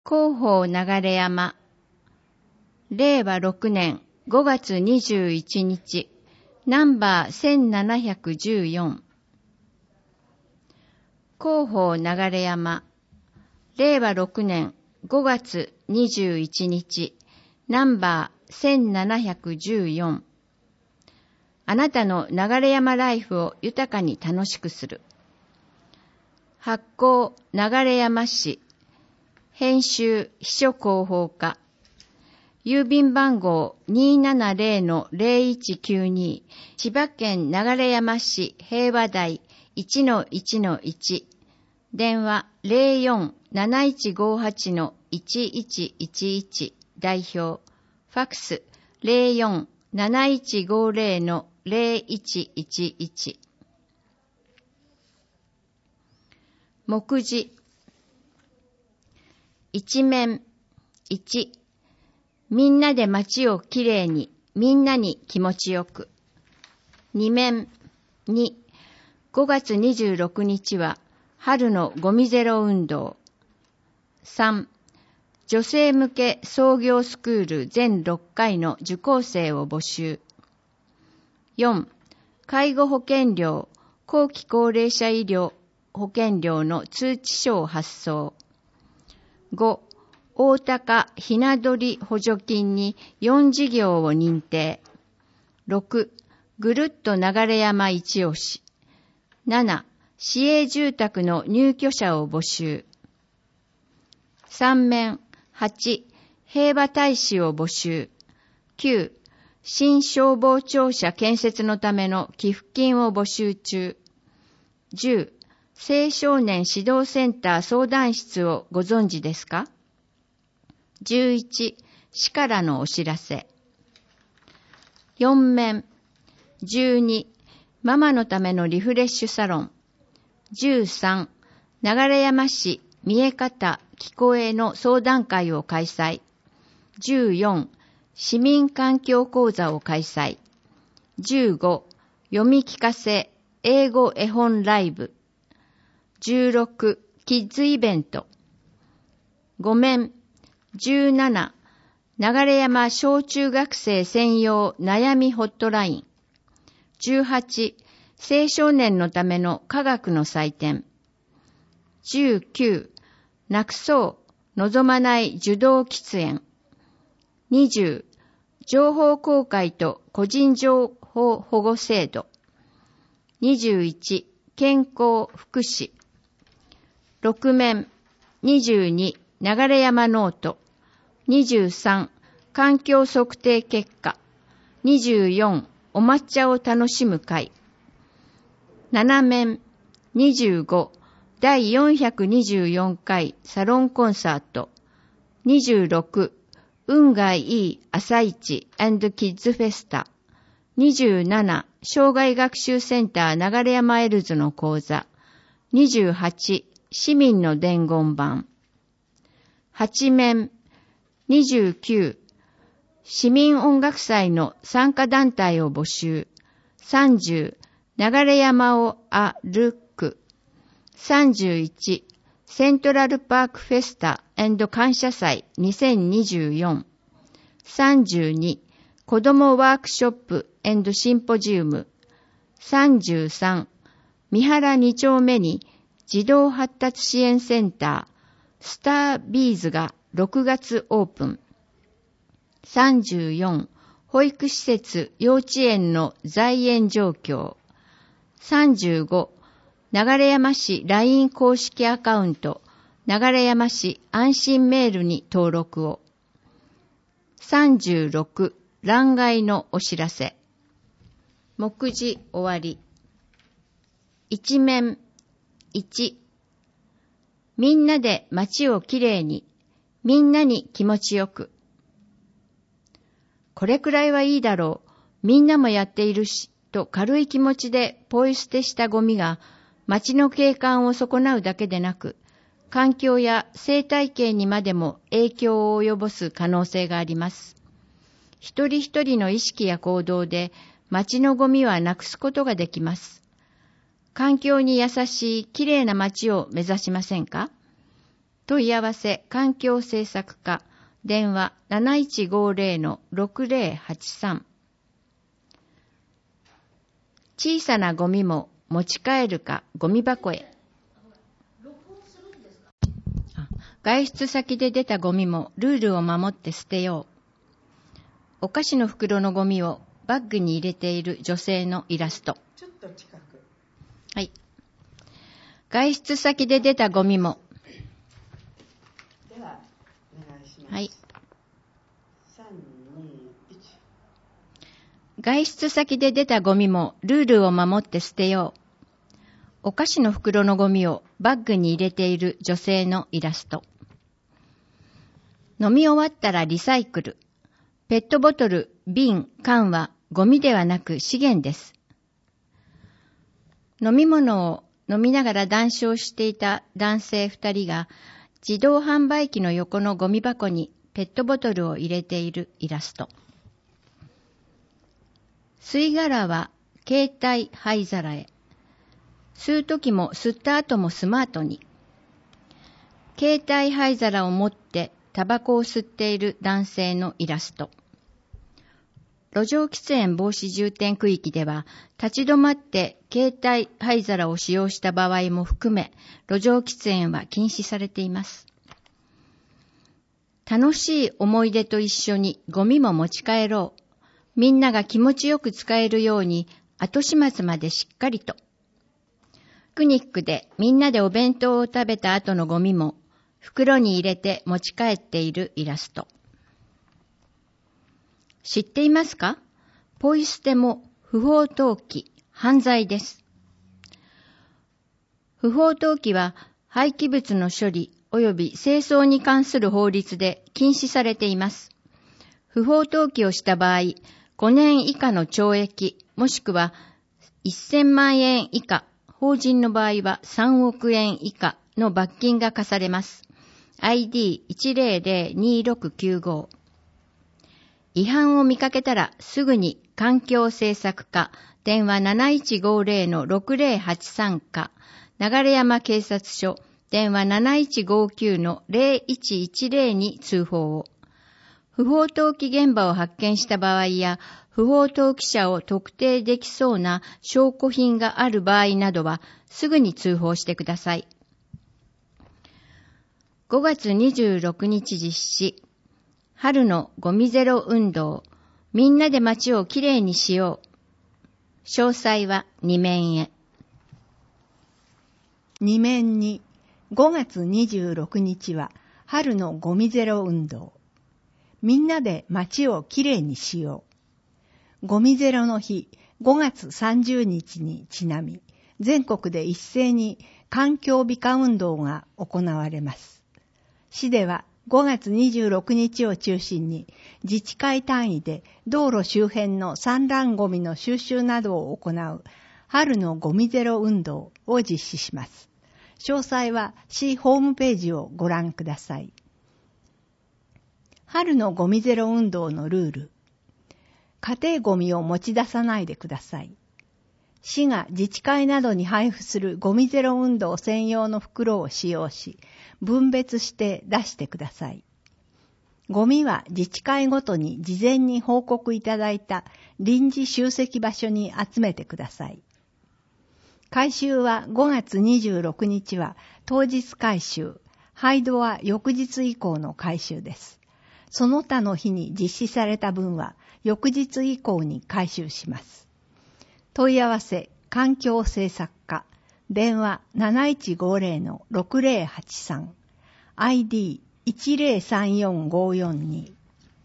広報流山、令和6年5月21日、ナンバー1714。広報流山、令和6年5月21日、ナンバー1714。あなたの流山ライフを豊かに楽しくする。発行流山市、編集秘書広報課、郵便番号 270-0192、千葉県流山市平和台 1-1-1、電話 04-7158-1111、代表、ファクス 04-7150-0111。目次一面1、みんなで街をきれいに、みんなに気持ちよく。二面2、5月26日は春のゴミゼロ運動。3、女性向け創業スクール全6回の受講生を募集。4、介護保険料、後期高齢者医療保険料の通知書を発送。5、大高ひな鳥補助金に4事業を認定。6、ぐるっと流山一押し。7、市営住宅の入居者を募集。3面8、平和大使を募集。9、新消防庁舎建設のための寄付金を募集中。10、青少年指導センター相談室をご存知ですか？ 11、市からのお知らせ。4面12、ママのためのリフレッシュサロン。13、流山市見え方聞こえの相談会を開催。14、市民環境講座を開催。15、読み聞かせ英語絵本ライブ。16、キッズイベント。5面17、流山小中学生専用悩みホットライン。18、青少年のための科学の祭典。19、なくそう望まない受動喫煙。20、情報公開と個人情報保護制度。21、健康福祉。6面22、流山ノート。23、環境測定結果。24、お抹茶を楽しむ会。7面25、第424回サロンコンサート。26、運がいい朝市&キッズフェスタ。27、障害学習センター流山エルズの講座。28、市民の伝言板。8面29、市民音楽祭の参加団体を募集。30、流山を歩く。31、セントラルパークフェスタ&感謝祭2024。32、子どもワークショップ&シンポジウム。33、三原2丁目に児童発達支援センタースタービーズが6月オープン。34、保育施設幼稚園の在園状況。35、流山市 LINE 公式アカウント流山市安心メールに登録を。36、欄外のお知らせ。目次終わり。一面1、みんなで街をきれいに、みんなに気持ちよく。これくらいはいいだろう、みんなもやっているし、と軽い気持ちでポイ捨てしたゴミが街の景観を損なうだけでなく、環境や生態系にまでも影響を及ぼす可能性があります。一人一人の意識や行動で街のゴミはなくすことができます。環境に優しいきれいな街を目指しませんか？ 問い合わせ環境政策課電話 7150-6083。 小さなゴミも持ち帰るかゴミ箱へ。外出先で出たゴミもルールを守って捨てよう。お菓子の袋のゴミをバッグに入れている女性のイラスト。 ちょっと近く。 はい。外出先で出たゴミも。 ではお願いします。 はい。 3、2、1。 外出先で出たゴミもルールを守って捨てよう。お菓子の袋のゴミをバッグに入れている女性のイラスト。飲み終わったらリサイクル。ペットボトル、瓶、缶はゴミではなく資源です。飲み物を飲みながら談笑していた男性2人が自動販売機の横のゴミ箱にペットボトルを入れているイラスト。吸い殻は携帯灰皿へ。吸うときも吸った後もスマートに。携帯灰皿を持ってタバコを吸っている男性のイラスト。路上喫煙防止重点区域では、立ち止まって携帯灰皿を使用した場合も含め、路上喫煙は禁止されています。楽しい思い出と一緒にゴミも持ち帰ろう。みんなが気持ちよく使えるように、後始末までしっかりと。ピクニックでみんなでお弁当を食べた後のゴミも、袋に入れて持ち帰っているイラスト。知っていますか？ポイ捨ても不法投棄、犯罪です。不法投棄は廃棄物の処理及び清掃に関する法律で禁止されています。不法投棄をした場合、5年以下の懲役もしくは1000万円以下、法人の場合は3億円以下の罰金が課されます。ID1002695。違反を見かけたらすぐに環境政策課電話 7150-6083 課流山警察署電話 7159-0110 に通報を。不法投棄現場を発見した場合や不法投棄者を特定できそうな証拠品がある場合などはすぐに通報してください。5月26日実施。春のゴミゼロ運動、みんなで街をきれいにしよう。詳細は2面へ。 2面に5月26日は春のゴミゼロ運動。みんなで街をきれいにしよう。ゴミゼロの日5月30日にちなみ、全国で一斉に環境美化運動が行われます。市では5月26日を中心に自治会単位で道路周辺の散乱ゴミの収集などを行う春のゴミゼロ運動を実施します。詳細は市ホームページをご覧ください。春のゴミゼロ運動のルール。家庭ゴミを持ち出さないでください。市が自治会などに配布するゴミゼロ運動専用の袋を使用し、分別して出してください。ゴミは自治会ごとに事前に報告いただいた臨時集積場所に集めてください。回収は5月26日は当日回収、廃炉は翌日以降の回収です。その他の日に実施された分は翌日以降に回収します。問い合わせ環境政策課電話 7150-6083 ID1034542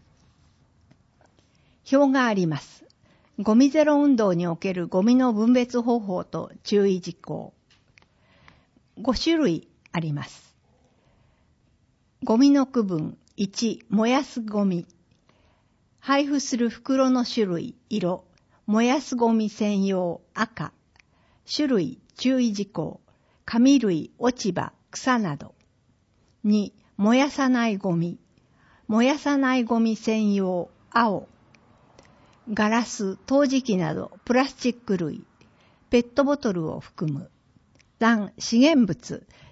表があります。ゴミゼロ運動におけるゴミの分別方法と注意事項。5種類あります。ゴミの区分1、燃やすゴミ。配布する袋の種類、色。燃やすゴミ専用、赤。種類、注意事項。紙類、落ち葉、草など。2、燃やさないゴミ。燃やさないゴミ専用、青。ガラス、陶磁器など、プラスチック類。ペットボトルを含む。3、資源物。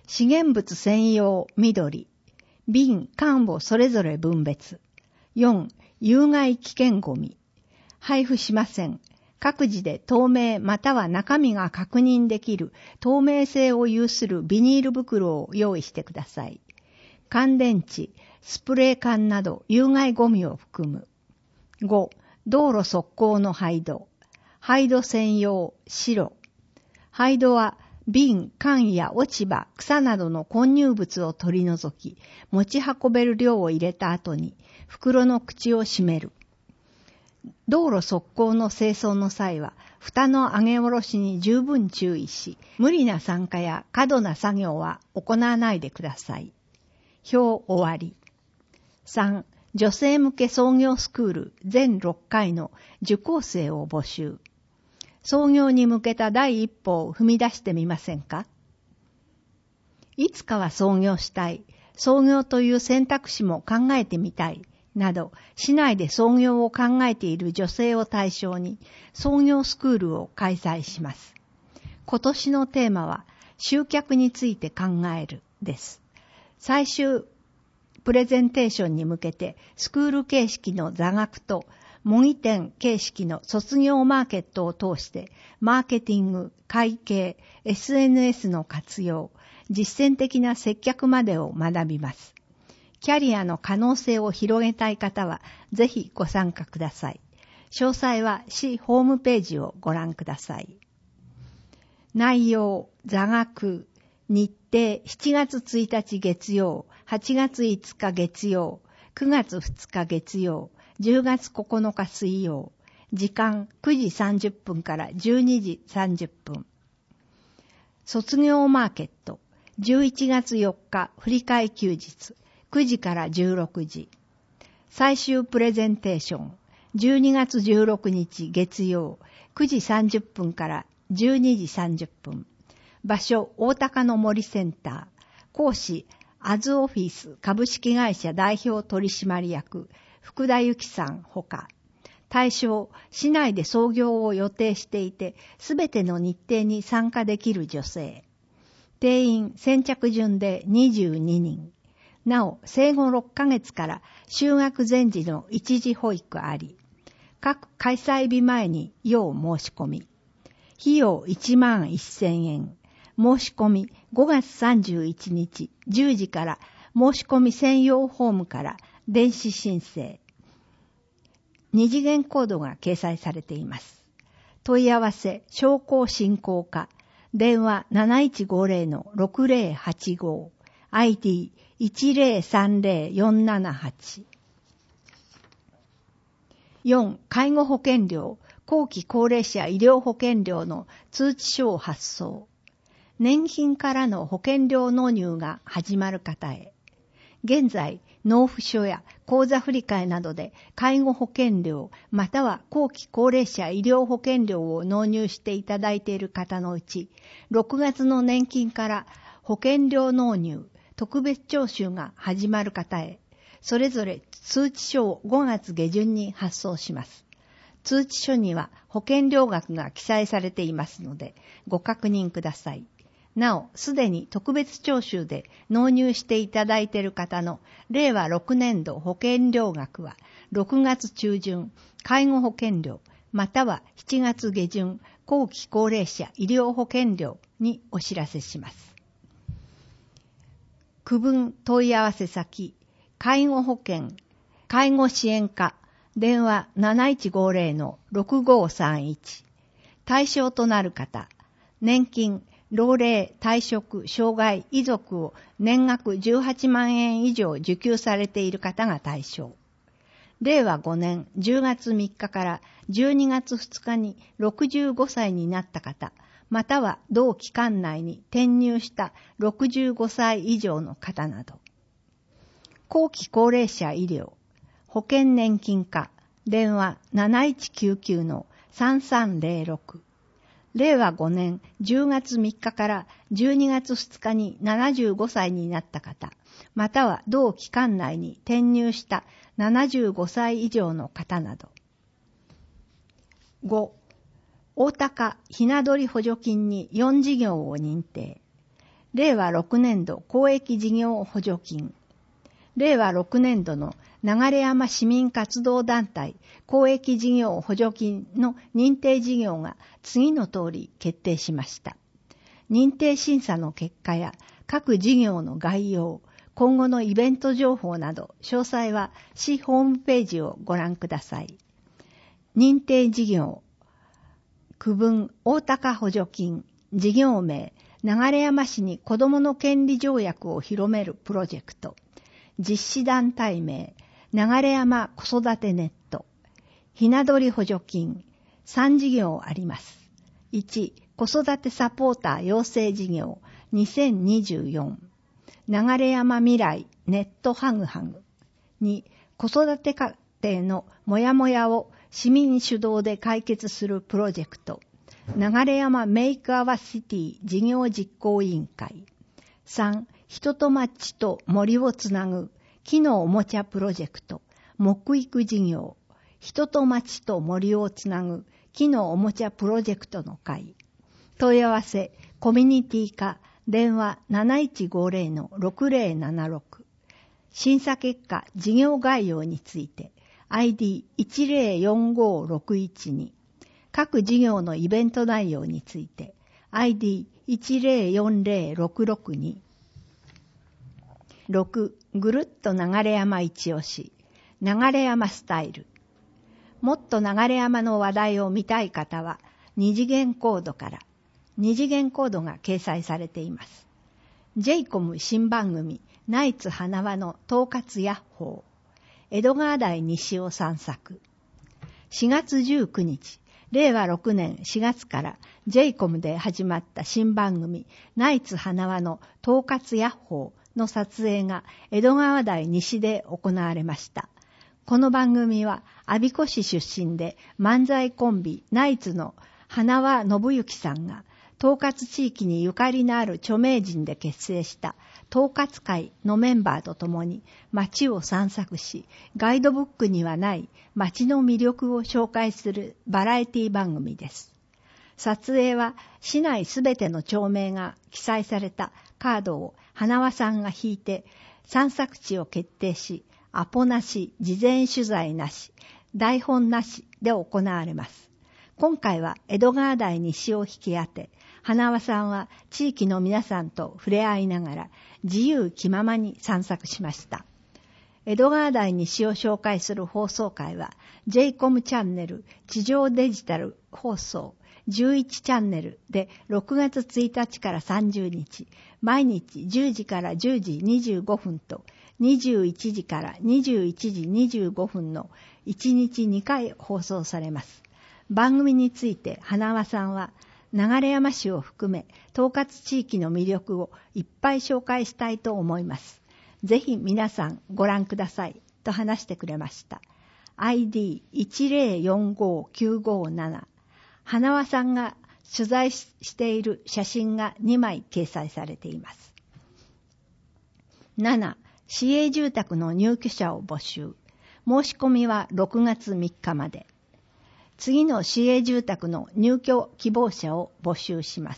資源物専用緑、瓶、缶をそれぞれ分別。4、有害危険ゴミ。配布しません。各自で透明または中身が確認できる透明性を有するビニール袋を用意してください。乾電池、スプレー缶など有害ゴミを含む。5、道路側溝の廃土。廃土専用、白。廃土は瓶、缶や落ち葉、草などの混入物を取り除き、持ち運べる量を入れた後に袋の口を閉める。道路側溝の清掃の際は、蓋の上げ下ろしに十分注意し、無理な参加や過度な作業は行わないでください。表終わり。3、女性向け創業スクール全6回の受講生を募集。創業に向けた第一歩を踏み出してみませんか？いつかは創業したい、創業という選択肢も考えてみたい、など、市内で創業を考えている女性を対象に、創業スクールを開催します。今年のテーマは、集客について考えるです。最終プレゼンテーションに向けて、スクール形式の座学と、模擬店形式の卒業マーケットを通して、マーケティング、会計、SNS の活用、実践的な接客までを学びます。キャリアの可能性を広げたい方は、ぜひご参加ください。詳細は市ホームページをご覧ください。内容、座学、日程、7月1日月曜、8月5日月曜、9月2日月曜、10月9日水曜、時間9時30分から12時30分。卒業マーケット、11月4日振り替え休日、9時から16時。最終プレゼンテーション、12月16日月曜、9時30分から12時30分。場所、大高の森センター。講師、アズオフィス株式会社代表取締役、福田由紀さんほか。対象、市内で創業を予定していて、すべての日程に参加できる女性。定員先着順で22人。なお、生後6ヶ月から就学前時の一時保育あり。各開催日前に要申し込み。費用11,000円。申し込み5月31日10時から申し込み専用フォームから電子申請。二次元コードが掲載されています。問い合わせ、商工振興課。電話 7150-6085。ID 1030478。4. 介護保険料、後期高齢者医療保険料の通知書を発送。年金からの保険料納入が始まる方へ。現在、納付書や口座振替などで介護保険料または後期高齢者医療保険料を納入していただいている方のうち、6月の年金から保険料納入、特別徴収が始まる方へ、それぞれ通知書を5月下旬に発送します。通知書には保険料額が記載されていますので、ご確認ください。なお、すでに特別徴収で納入していただいている方の令和6年度保険料額は6月中旬介護保険料または7月下旬後期高齢者医療保険料にお知らせします。区分問い合わせ先、介護保険、介護支援課、電話 7150-6531。対象となる方、年金、老齢、退職、障害、遺族を年額18万円以上受給されている方が対象。令和5年10月3日から12月2日に65歳になった方、または同期間内に転入した65歳以上の方など。後期高齢者医療、保険年金課、電話 7199-3306。令和5年10月3日から12月2日に75歳になった方、または同期間内に転入した75歳以上の方など。5. 大高ひなどり補助金に4事業を認定。 令和6年度公益事業補助金、令和6年度の流山市民活動団体公益事業補助金の認定事業が次の通り決定しました。認定審査の結果や各事業の概要、今後のイベント情報など詳細は市ホームページをご覧ください。認定事業、区分大高補助金、事業名、流山市に子どもの権利条約を広めるプロジェクト、実施団体名、流山子育てネット、ひなどり補助金、3事業あります。1、子育てサポーター養成事業2024、流山未来ネットハグハグ。2、子育て家庭のモヤモヤを市民主導で解決するプロジェクト、流山メイクアワシティ事業実行委員会。3、人と町と森をつなぐ木のおもちゃプロジェクト、木育事業、人と町と森をつなぐ木のおもちゃプロジェクトの会。問い合わせ、コミュニティ課、電話 7150-6076。審査結果、事業概要について、ID104561 各事業のイベント内容について、ID1040-662。6、ぐるっと流山一押し、流山スタイル。もっと流山の話題を見たい方は、二次元コードから、二次元コードが掲載されています。J-COM 新番組、ナイツ花輪の統括ヤッホー。江戸川台西を散策。4月19日、令和6年4月から J-COM で始まった新番組、ナイツ花輪の統括ヤッホーの撮影が江戸川台西で行われました。この番組は、我孫子市出身で漫才コンビナイツの花輪信之さんが、統括地域にゆかりのある著名人で結成した統括会のメンバーと共に街を散策し、ガイドブックにはない街の魅力を紹介するバラエティ番組です。撮影は市内すべての町名が記載されたカードを花輪さんが引いて散策地を決定し、アポなし、事前取材なし、台本なしで行われます。今回は江戸川台西を引き当て、花輪さんは地域の皆さんと触れ合いながら自由気ままに散策しました。江戸川台西を紹介する放送回は J-COM チャンネル地上デジタル放送11チャンネルで6月1日から30日、毎日10時から10時25分と21時から21時25分の1日2回放送されます。番組について花輪さんは、流山市を含め統括地域の魅力をいっぱい紹介したいと思います。ぜひ皆さんご覧くださいと話してくれました。ID1045957。花輪さんが取材している写真が2枚掲載されています。7、市営住宅の入居者を募集。申し込みは6月3日まで。次の市営住宅の入居希望者を募集します。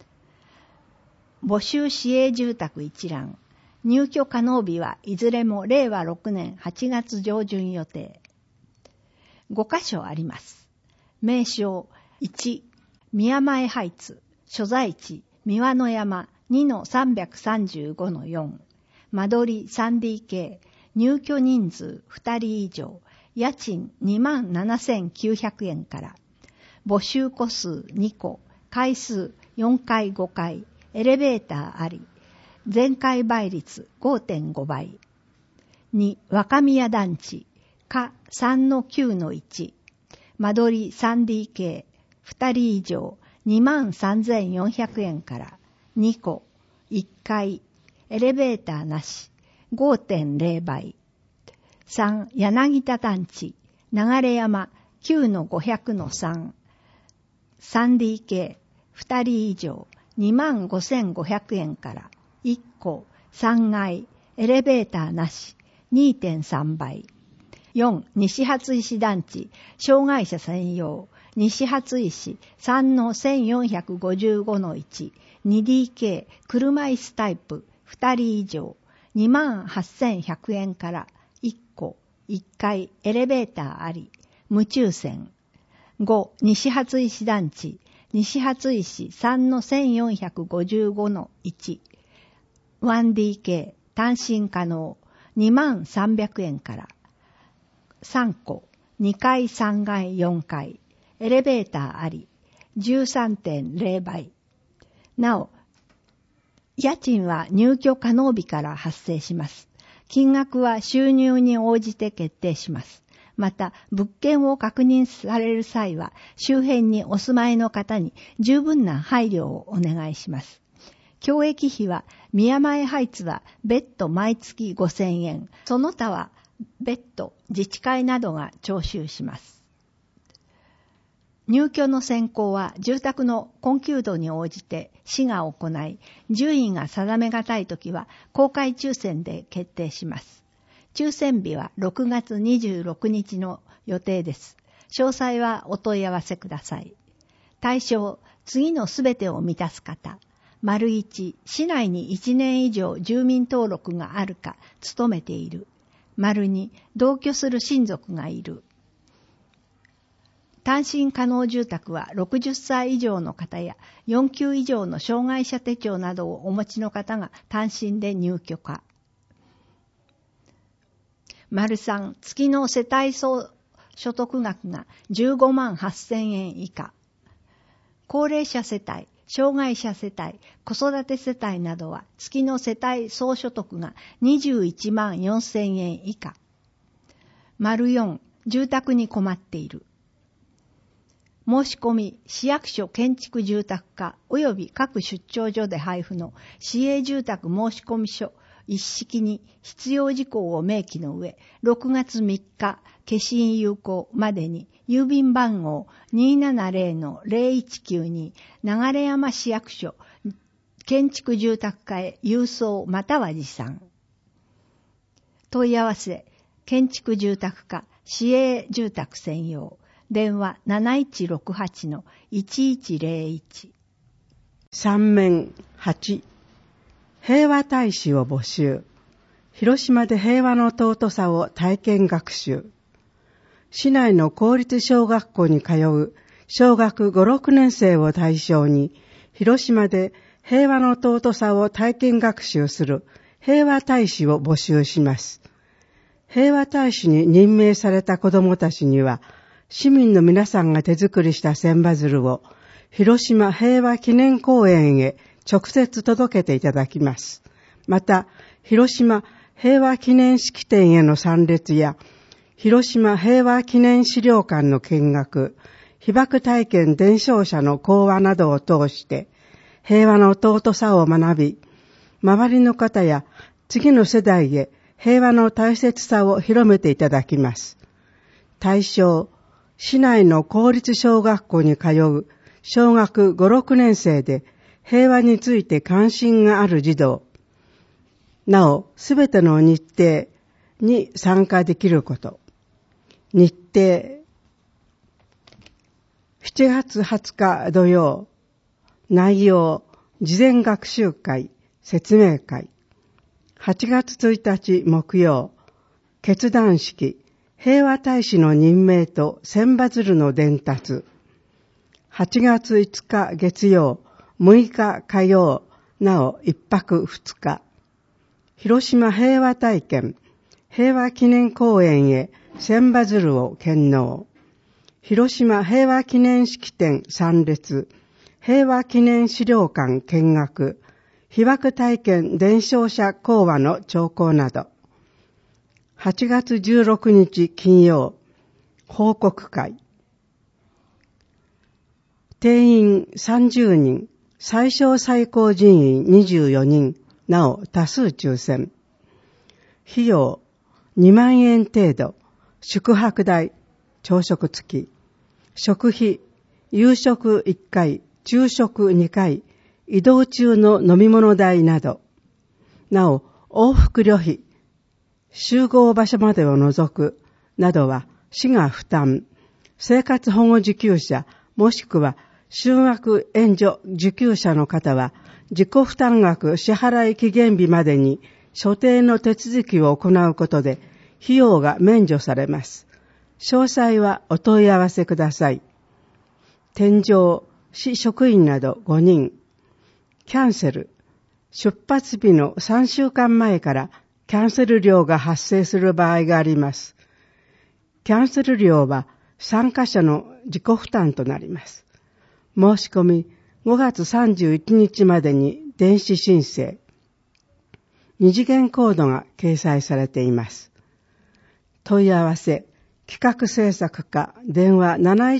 募集市営住宅一覧。入居可能日はいずれも令和6年8月上旬予定。5カ所あります。名称1、宮前ハイツ、所在地、三輪の山 2-335-4、間取り 3DK、入居人数2人以上、家賃27,900円から。募集戸数2個、階数4階5階、エレベーターあり。全階倍率 5.5 倍。2、若宮団地、か 3-9-1。間取り 3DK、2人以上、23,400円から。2個、1階、エレベーターなし、5.0 倍。3、柳田団地、流山 9-500-3。3DK、2人以上、25,500円から。1個、3階、エレベーターなし、2.3 倍。4、西初石団地、障害者専用、 西初石 3-1455-1、2DK 車椅子タイプ2人以上、28,100円から1個、1階エレベーターあり、無抽選。5、西初石団地、西初石 3-1455-1、1DK 単身可能、23,000円から。3個、2階3階4階、エレベーターあり、13.0 倍。なお、家賃は入居可能日から発生します。金額は収入に応じて決定します。また、物件を確認される際は、周辺にお住まいの方に十分な配慮をお願いします。共益費は、宮前ハイツは別途毎月5,000円、その他は別途自治会などが徴収します。入居の選考は住宅の困窮度に応じて市が行い、順位が定めがたいときは公開抽選で決定します。抽選日は6月26日の予定です。詳細はお問い合わせください。対象、次のすべてを満たす方。1、市内に1年以上住民登録があるか勤めている。2、同居する親族がいる。単身可能住宅は60歳以上の方や4級以上の障害者手帳などをお持ちの方が単身で入居可。3、月の世帯総所得額が158,000円以下。高齢者世帯、障害者世帯、子育て世帯などは月の世帯総所得が214,000円以下。4、住宅に困っている。申し込み、市役所建築住宅課及び各出張所で配布の市営住宅申込書一式に必要事項を明記の上、6月3日、消印有効までに郵便番号 270-0192 流山市役所建築住宅課へ郵送または持参。問い合わせ、建築住宅課市営住宅専用。電話 7168-1101。 3面8、平和大使を募集。広島で平和の尊さを体験学習。市内の公立小学校に通う小学5、6年生を対象に、広島で平和の尊さを体験学習する平和大使を募集します。平和大使に任命された子どもたちには、市民の皆さんが手作りした千羽鶴を広島平和記念公園へ直接届けていただきます。また、広島平和記念式典への参列や、広島平和記念資料館の見学、被爆体験伝承者の講話などを通して、平和の尊さを学び、周りの方や次の世代へ平和の大切さを広めていただきます。対象、市内の公立小学校に通う小学5、6年生で平和について関心がある児童。なお、すべての日程に参加できること。日程、7月20日土曜、内容、事前学習会、説明会。8月1日木曜、結団式、平和大使の任命と千羽鶴の伝達。8月5日月曜、6日火曜、なお1泊2日。広島平和体験、平和記念公園へ千羽鶴を献納。広島平和記念式典参列、平和記念資料館見学、被爆体験伝承者講話の聴講など。8月16日金曜、報告会。定員30人、最小最高人員24人、なお多数抽選。費用2万円程度、宿泊代、朝食付き。食費、夕食1回、昼食2回、移動中の飲み物代など。なお、往復旅費、集合場所までを除くなどは市が負担。 生活保護受給者もしくは就学援助受給者の方は自己負担額支払い期限日までに所定の手続きを行うことで費用が免除されます。詳細はお問い合わせください。添乗、市職員など5人。キャンセル。出発日の3週間前からキャンセル料が発生する場合があります。キャンセル料は参加者の自己負担となります。申し込み5月31日までに電子申請。二次元コードが掲載されています。問い合わせ、企画制作課、電話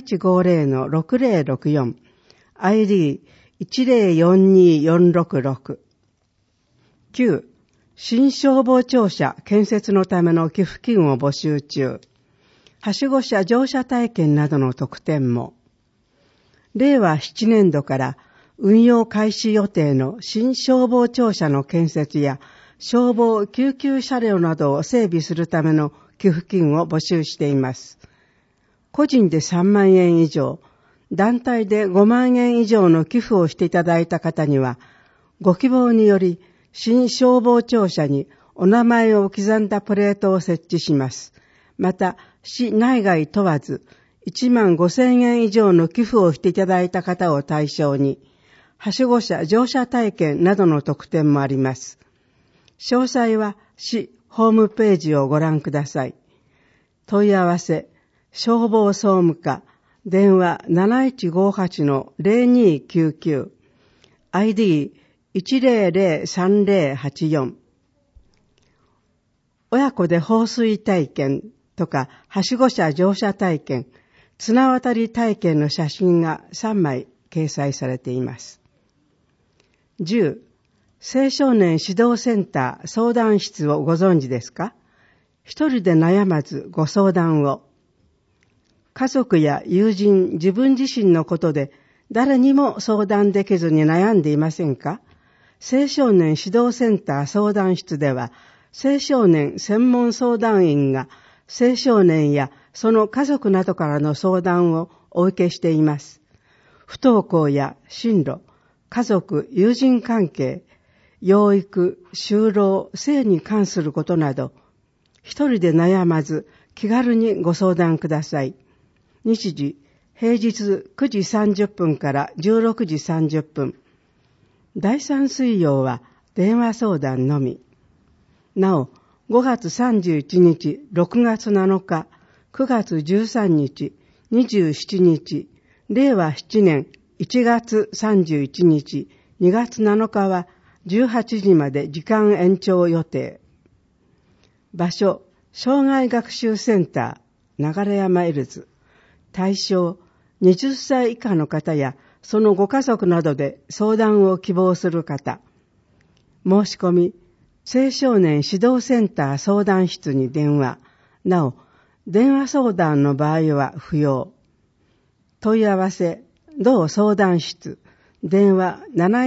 7150-6064、ID10424666。9、新消防庁舎建設のための寄付金を募集中。はしご車乗車体験などの特典も。令和7年度から運用開始予定の新消防庁舎の建設や消防救急車両などを整備するための寄付金を募集しています。個人で3万円以上、団体で5万円以上の寄付をしていただいた方には、ご希望により新消防庁舎にお名前を刻んだプレートを設置します。また、市内外問わず、1万5,000円以上の寄付をしていただいた方を対象に、はしご車乗車体験などの特典もあります。詳細は市ホームページをご覧ください。問い合わせ、消防総務課、電話 7158-0299、ID1003084。親子で放水体験とか、はしご車乗車体験、綱渡り体験の写真が3枚掲載されています。10、青少年指導センター相談室をご存知ですか？一人で悩まずご相談を。家族や友人、自分自身のことで誰にも相談できずに悩んでいませんか？青少年指導センター相談室では、青少年専門相談員が青少年やその家族などからの相談をお受けしています。不登校や進路、家族、友人関係、養育、就労、性に関することなど、一人で悩まず気軽にご相談ください。日時、平日9時30分から16時30分。第3水曜は電話相談のみ。なお、5月31日、6月7日、9月13日、27日、令和7年1月31日、2月7日は18時まで時間延長予定。場所、障害学習センター、流山エルズ。対象、20歳以下の方やそのご家族などで相談を希望する方。申し込み、青少年指導センター相談室に電話。なお、電話相談の場合は不要。問い合わせ、同相談室、電話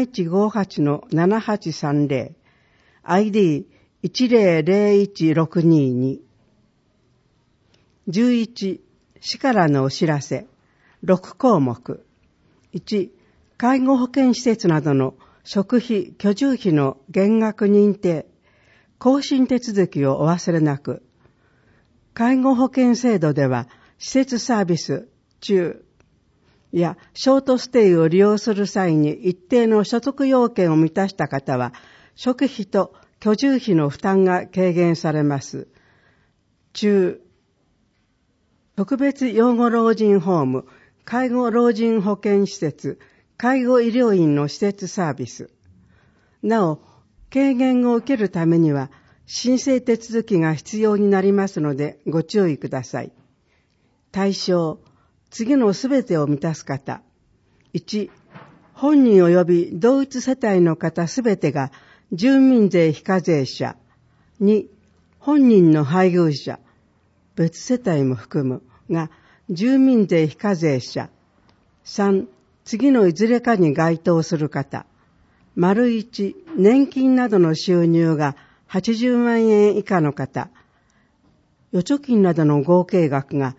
7158-7830、ID1001622。11、市からのお知らせ、6項目。1、介護保険施設などの食費・居住費の減額認定、更新手続きをお忘れなく。介護保険制度では、施設サービス中やショートステイを利用する際に一定の所得要件を満たした方は、食費と居住費の負担が軽減されます。中、特別養護老人ホーム、介護老人保健施設、介護医療院の施設サービス。なお、軽減を受けるためには、申請手続きが必要になりますのでご注意ください。対象、次のすべてを満たす方。1、本人及び同一世帯の方すべてが住民税非課税者。2、本人の配偶者、別世帯も含むが住民税非課税者。3、次のいずれかに該当する方。丸1、年金などの収入が80万円以下の方。預貯金などの合計額が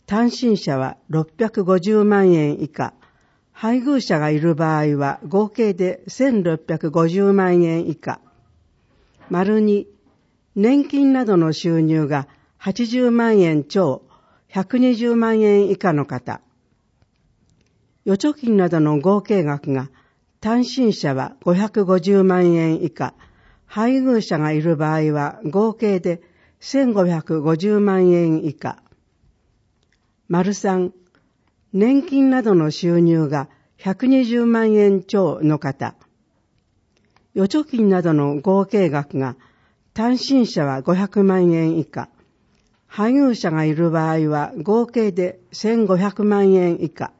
単身者は650万円以下、配偶者がいる場合は合計で1650万円以下。2、年金などの収入が80万円超120万円以下の方。預貯金などの合計額が単身者は550万円以下、配偶者がいる場合は合計で1550万円以下。3、年金などの収入が120万円超の方。預貯金などの合計額が単身者は500万円以下、配偶者がいる場合は合計で1500万円以下。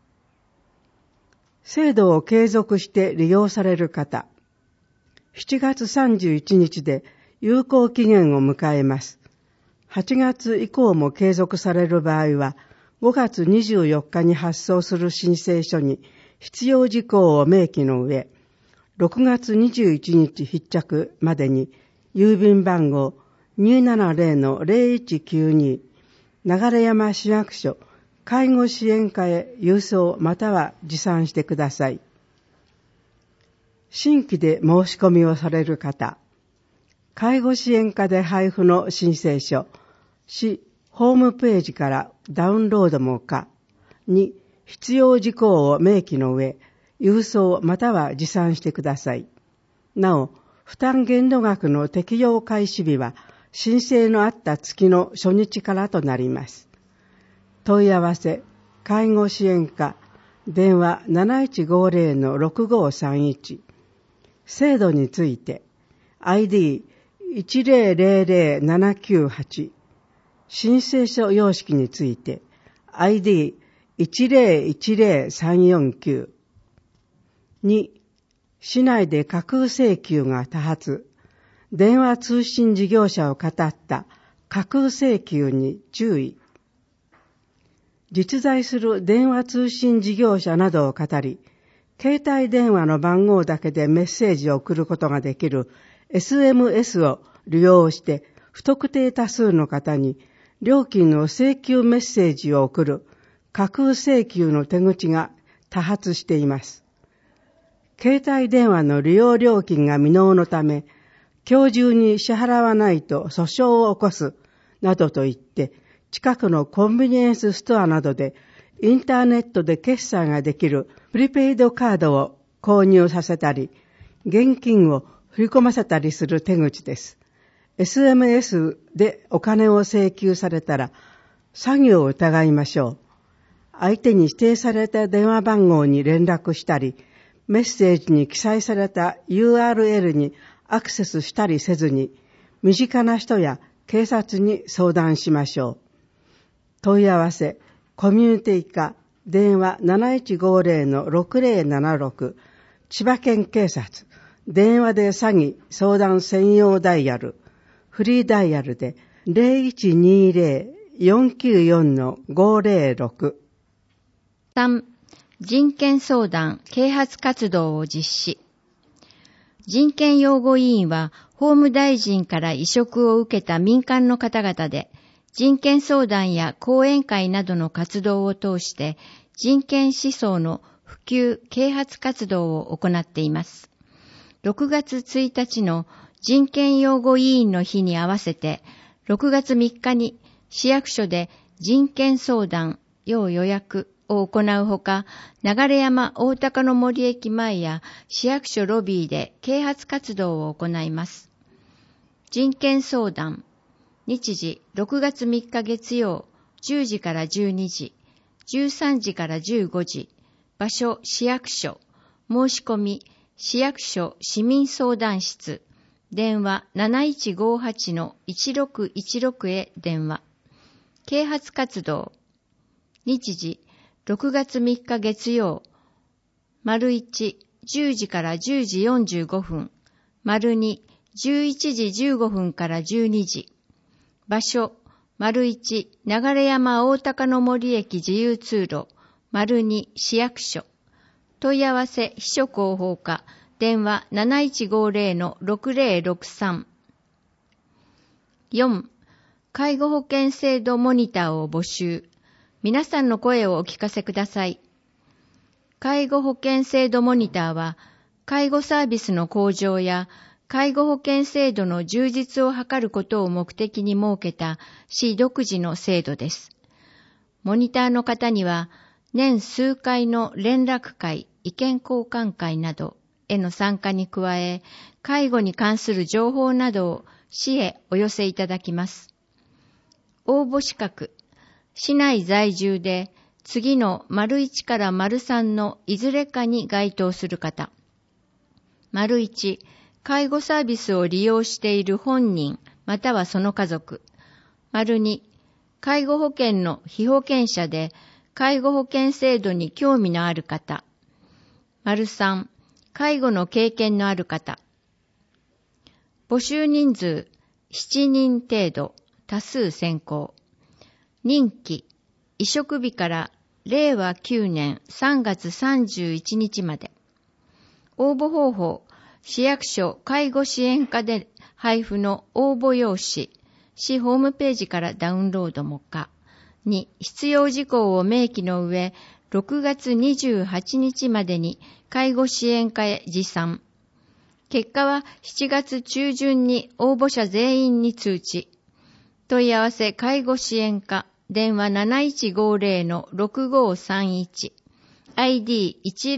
制度を継続して利用される方。7月31日で有効期限を迎えます。8月以降も継続される場合は、5月24日に発送する申請書に必要事項を明記の上、6月21日必着までに郵便番号 270-0192 流山市役所介護支援課へ郵送または持参してください。新規で申し込みをされる方、介護支援課で配布の申請書、市ホームページからダウンロードも可に必要事項を明記の上、郵送または持参してください。なお、負担限度額の適用開始日は申請のあった月の初日からとなります。問い合わせ、介護支援課、電話 7150-6531。制度について、ID100798。申請書様式について、ID1010349。2、市内で架空請求が多発、電話通信事業者を語った架空請求に注意。実在する電話通信事業者などを語り、携帯電話の番号だけでメッセージを送ることができる SMS を利用して不特定多数の方に料金の請求メッセージを送る架空請求の手口が多発しています。携帯電話の利用料金が未納のため、今日中に支払わないと訴訟を起こすなどと言って、近くのコンビニエンスストアなどでインターネットで決済ができるプリペイドカードを購入させたり、現金を振り込ませたりする手口です。SMS でお金を請求されたら、詐欺を疑いましょう。相手に指定された電話番号に連絡したり、メッセージに記載された URL にアクセスしたりせずに、身近な人や警察に相談しましょう。問い合わせ、コミュニティ課、電話 7150-6076、千葉県警察、電話で詐欺相談専用ダイヤル、フリーダイヤルで 0120-494-506。 3、人権相談、啓発活動を実施。人権擁護委員は、法務大臣から委嘱を受けた民間の方々で、人権相談や講演会などの活動を通して、人権思想の普及・啓発活動を行っています。6月1日の人権擁護委員の日に合わせて、6月3日に市役所で人権相談要予約を行うほか、流山大高の森駅前や市役所ロビーで啓発活動を行います。人権相談、日時6月3日月曜10時から12時、13時から15時、場所市役所、申し込み市役所市民相談室、電話 7158-1616 へ電話。啓発活動、日時6月3日月曜、丸1、10時から10時45分、丸2、11時15分から12時。場所、丸1、流山大高の森駅自由通路、丸2、市役所。問い合わせ、秘書広報課、電話 7150-6063。4、介護保険制度モニターを募集。 皆さんの声をお聞かせください。介護保険制度モニターは、介護サービスの向上や介護保険制度の充実を図ることを目的に設けた市独自の制度です。モニターの方には、年数回の連絡会、意見交換会などへの参加に加え、介護に関する情報などを市へお寄せいただきます。応募資格、市内在住で次の①から③のいずれかに該当する方。①、介護サービスを利用している本人またはその家族。②、介護保険の被保険者で介護保険制度に興味のある方。③、介護の経験のある方。募集人数7人程度、多数選考。任期、移植日から令和9年3月31日まで。応募方法、市役所介護支援課で配布の応募用紙、市ホームページからダウンロードも可。2、必要事項を明記の上、6月28日までに介護支援課へ持参。結果は7月中旬に応募者全員に通知。問い合わせ介護支援課、電話 7150-6531、ID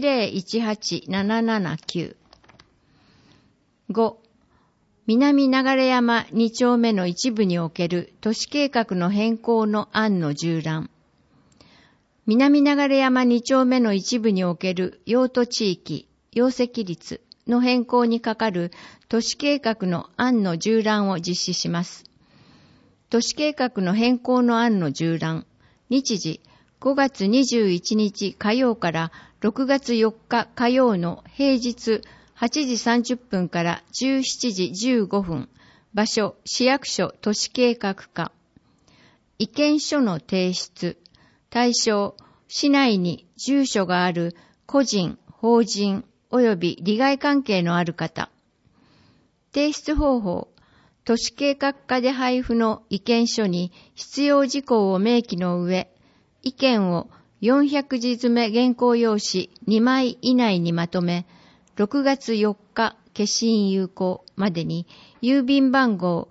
1018779。5、南流山2丁目の一部における都市計画の変更の案の従覧。南流山2丁目の一部における用途地域、容積率の変更にかかる都市計画の案の従覧を実施します。都市計画の変更の案の従覧、日時5月21日火曜から6月4日火曜の平日8時30分から17時15分、場所、市役所都市計画課。意見書の提出、対象、市内に住所がある個人、法人及び利害関係のある方。提出方法、都市計画課で配布の意見書に必要事項を明記の上、意見を400字詰め原稿用紙2枚以内にまとめ、6月4日消印有効までに郵便番号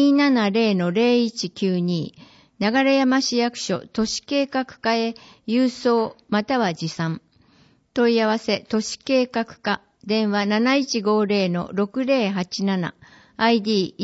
270-0192 流山市役所都市計画課へ郵送または持参。問い合わせ都市計画課電話 7150-6087 ID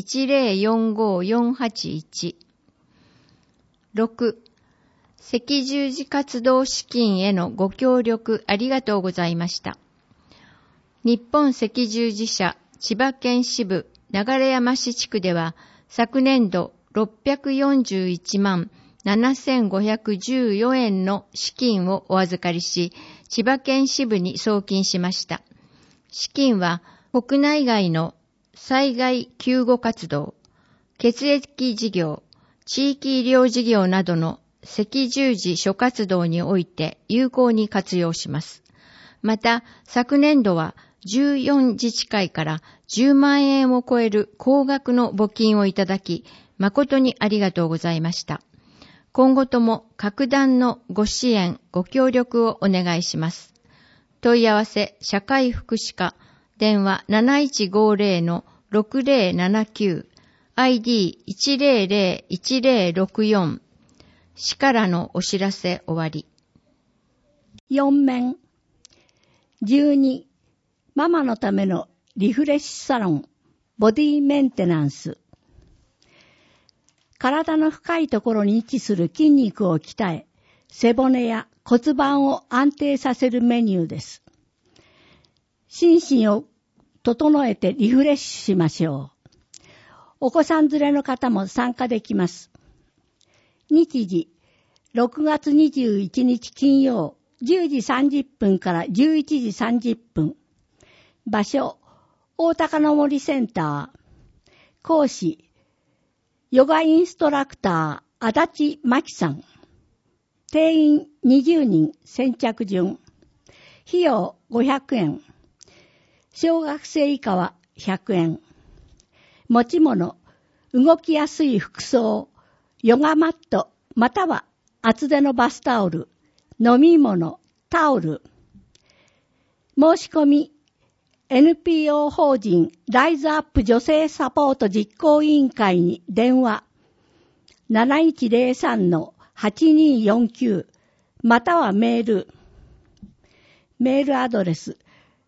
1045481。6、赤十字活動資金へのご協力ありがとうございました。日本赤十字社千葉県支部流山市地区では昨年度641万7514円の資金をお預かりし、千葉県支部に送金しました。資金は国内外の災害救護活動、血液事業、地域医療事業などの赤十字諸活動において有効に活用します。また、昨年度は14自治会から10万円を超える高額の募金をいただき、誠にありがとうございました。今後とも格段のご支援、ご協力をお願いします。問い合わせ、社会福祉課、電話 7150-6079、ID 1001064。市からのお知らせ終わり。 4面。12、ママのためのリフレッシュサロン、ボディメンテナンス。体の深いところに位置する筋肉を鍛え、背骨や骨盤を安定させるメニューです。心身を整えてリフレッシュしましょう。お子さん連れの方も参加できます。日時、6月21日金曜、10時30分から11時30分。場所、大高の森センター。講師、ヨガインストラクター、足立真紀さん。定員20人、先着順。費用500円。小学生以下は100円。持ち物、動きやすい服装、ヨガマット、または厚手のバスタオル、飲み物、タオル。申し込み、NPO 法人ライズアップ女性サポート実行委員会に電話 7103-8249 またはメール。メールアドレス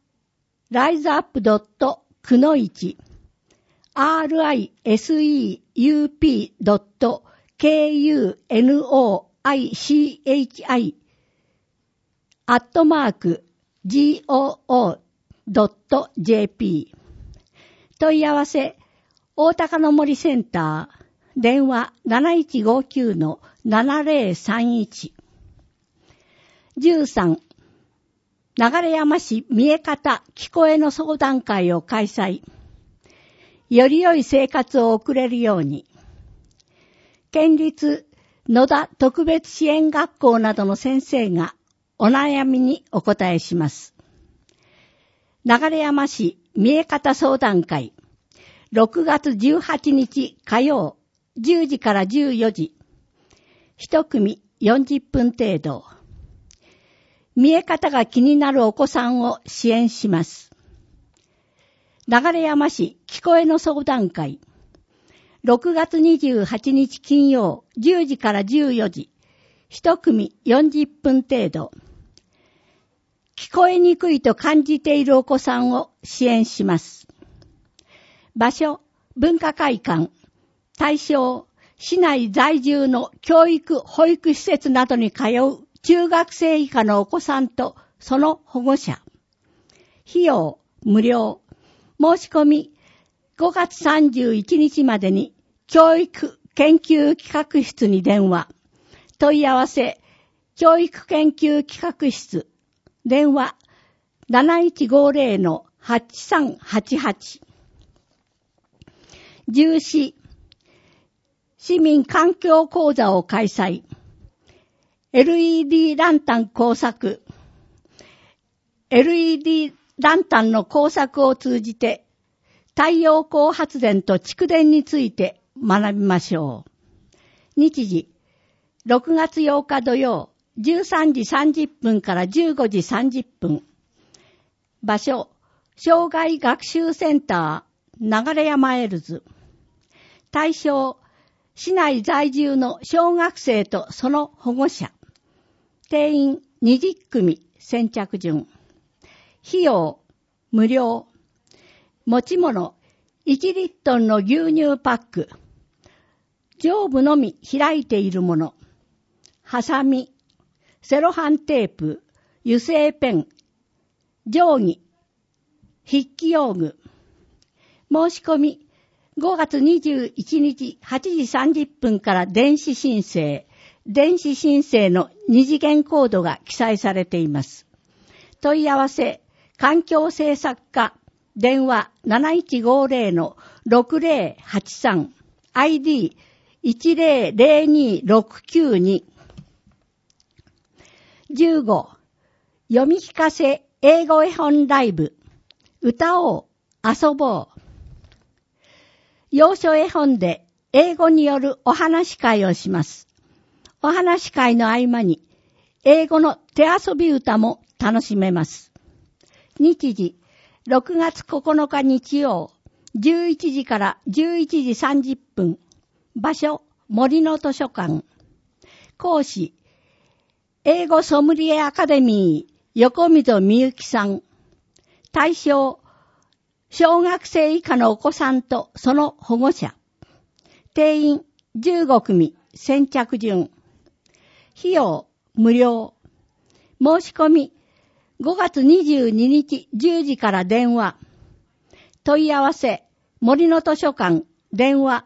risesup.kunoichi@goo.jp 問い合わせ、大高の森センター、電話 7159-7031 13、流山市見え方聞こえの相談会を開催。より良い生活を送れるように。県立野田特別支援学校などの先生がお悩みにお答えします。流山市見え方相談会、6月18日火曜、10時から14時。一組40分程度。見え方が気になるお子さんを支援します。流山市聞こえの相談会。6月28日金曜10時から14時。一組40分程度。聞こえにくいと感じているお子さんを支援します。場所、文化会館。対象、市内在住の教育・保育施設などに通う中学生以下のお子さんとその保護者。費用無料。申し込み5月31日までに教育研究企画室に電話。問い合わせ教育研究企画室。電話 7150-8388。14、市民環境講座を開催。LED ランタン工作。LED ランタンの工作を通じて太陽光発電と蓄電について学びましょう。日時、6月8日土曜、13時30分から15時30分。場所、障害学習センター、流山エルズ。対象、市内在住の小学生とその保護者。定員20組先着順。費用無料。持ち物1リットルの牛乳パック。上部のみ開いているもの。ハサミ、セロハンテープ、油性ペン、定規、筆記用具。申し込み5月21日8時30分から電子申請。電子申請の二次元コードが記載されています。問い合わせ、環境政策課、電話 7150-6083、ID 1002692。15、読み聞かせ英語絵本ライブ、歌おう、遊ぼう。洋書絵本で英語によるお話会をします。お話会の合間に英語の手遊び歌も楽しめます。日時、6月9日日曜、11時から11時30分。場所、森の図書館。講師、英語ソムリエアカデミー、横溝みゆきさん。対象、小学生以下のお子さんとその保護者。定員15組先着順。費用無料。申し込み5月22日10時から電話。問い合わせ森の図書館電話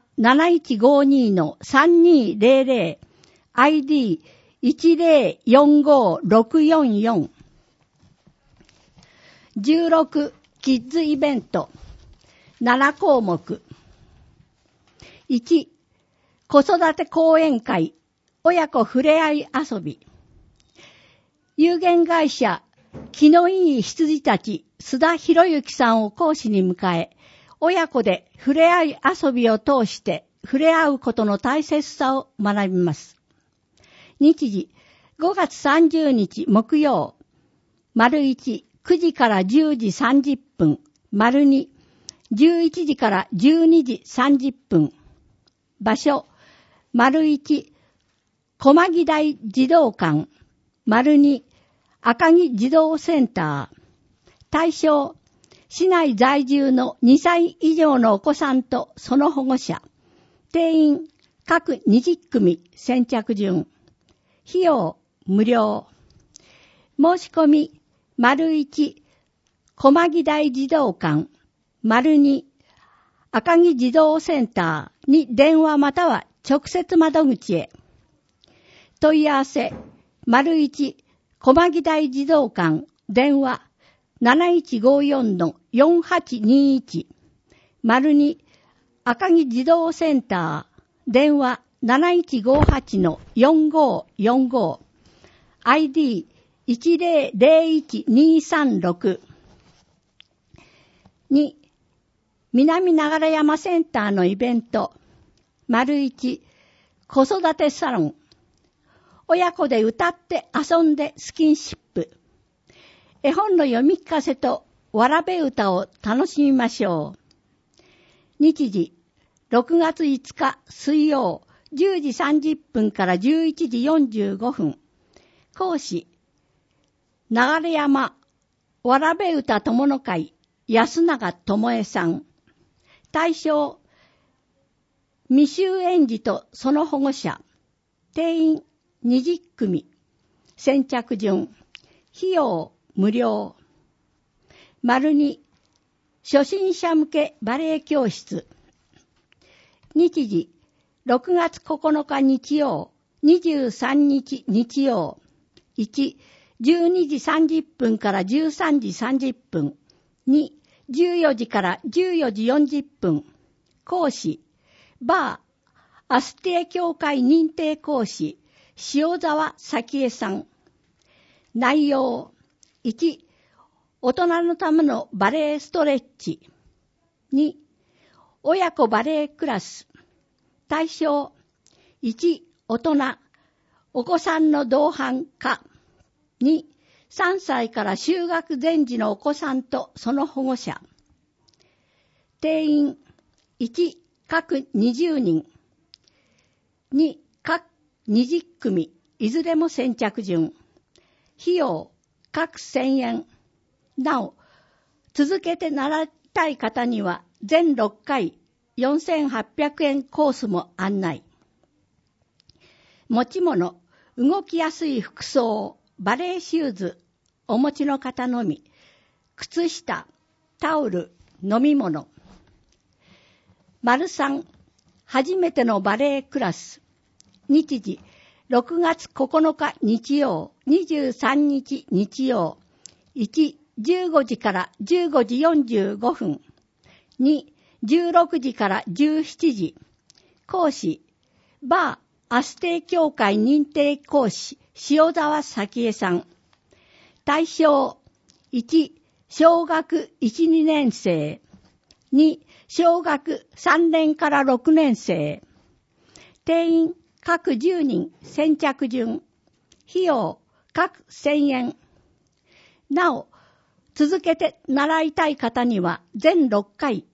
7152-3200 ID 1045644。16キッズイベント7項目。1、子育て講演会親子ふれあい遊び。有限会社気のいい羊たち須田博之さんを講師に迎え、親子でふれあい遊びを通して触れ合うことの大切さを学びます。 日時、5月30日木曜。丸1、9時から10時30分。丸2、11時から12時30分。場所、丸1、駒木台児童館。丸2、赤城児童センター。対象、市内在住の2歳以上のお子さんとその保護者。定員、各20組先着順。費用、無料。申し込み、丸1、駒木台児童館。丸2、赤城児童センターに電話または直接窓口へ。問い合わせ、丸1、駒木台児童館、電話、7154-4821。丸2、赤城児童センター、電話、7158-4545。ID1001-236。2、南流山センターのイベント。丸1、子育てサロン。親子で歌って遊んでスキンシップ。絵本の読み聞かせとわらべ歌を楽しみましょう。日時、6月5日水曜10時30分から11時45分。講師、流山わらべ歌友の会安永智恵さん。対象、未就園児とその保護者。定員20組。先着順。費用無料。丸2、初心者向けバレエ教室。日時、6月9日日曜、23日日曜。1、12時30分から13時30分。2、14時から14時40分。講師、バー、アスティエ協会認定講師、塩沢咲江さん。内容、1、大人のためのバレエストレッチ。2、親子バレエクラス。対象、1、大人、お子さんの同伴か。2、3歳から就学前時のお子さんとその保護者。定員、1、各20人。2、各20組、いずれも先着順。費用、各1000円。なお、続けて習いたい方には、全6回4800円コースも案内。持ち物、動きやすい服装、バレエシューズ、お持ちの方のみ。靴下、タオル、飲み物。丸3、初めてのバレエクラス。日時、6月9日日曜、23日日曜。1、15時から15時45分。2、16時から17時。講師、バー、アステイ協会認定講師、塩沢咲江さん。対象、1、小学1、2年生。2、小学3年から6年生。定員、各10人、先着順。費用、各1000円。なお、続けて習いたい方には、全6回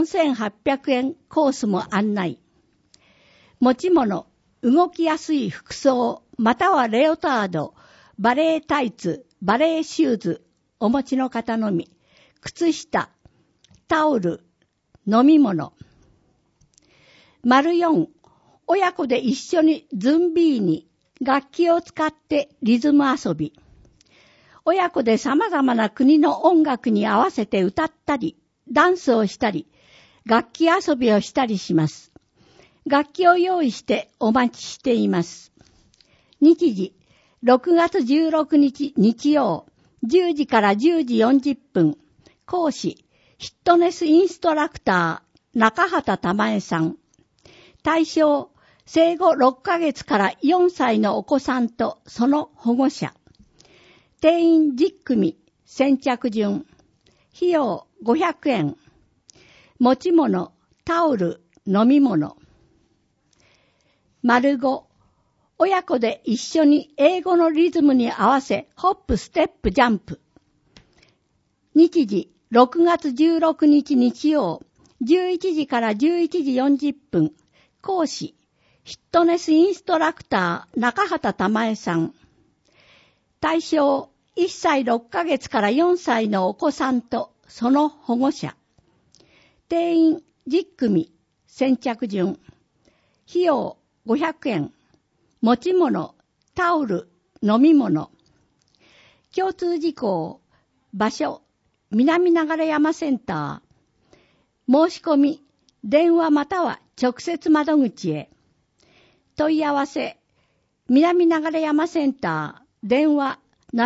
4800円コースも案内。持ち物、動きやすい服装、またはレオタード、バレエタイツ、バレエシューズ、お持ちの方のみ。靴下、タオル、飲み物。丸4、親子で一緒にズンビーニ、楽器を使ってリズム遊び。親子で様々な国の音楽に合わせて歌ったり、ダンスをしたり、楽器遊びをしたりします。楽器を用意してお待ちしています。日時、6月16日日曜、10時から10時40分。講師、フィットネスインストラクター、中畑玉江さん。対象、生後6ヶ月から4歳のお子さんとその保護者。定員10組、先着順。費用500円。持ち物、タオル、飲み物。丸5、 親子で一緒に英語のリズムに合わせ、ホップ、ステップ、ジャンプ。日時、6月16日日曜、11時から11時40分。講師、フィットネスインストラクター、中畑玉江さん。対象、1歳6ヶ月から4歳のお子さんとその保護者。定員10組、先着順。費用500円。持ち物、タオル、飲み物。共通事項、場所、南流山センター。申し込み、電話または直接窓口へ。問い合わせ、南流山センター、電話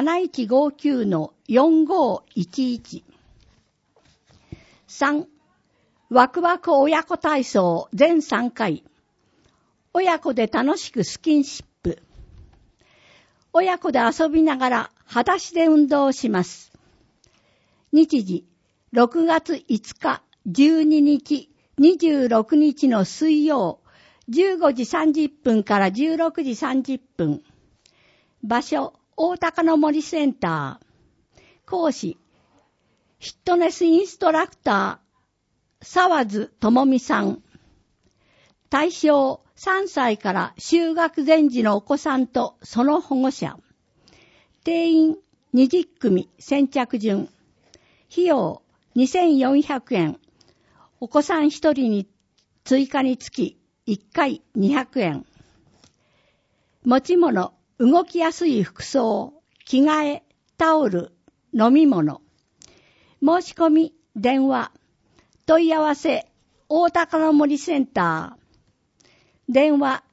7159-4511。3、ワクワク親子体操全3回。親子で楽しくスキンシップ。親子で遊びながら裸足で運動します。日時、6月5日、12日、26日の水曜、15時30分から16時30分。場所、大高の森センター。講師、フィットネスインストラクター、沢津智美さん。対象、3歳から就学前時のお子さんとその保護者。定員20組先着順。費用2400円。お子さん1人に追加につき1回200円。持ち物、動きやすい服装、着替え、タオル、飲み物。申し込み、電話。問い合わせ、大高の森センター。電話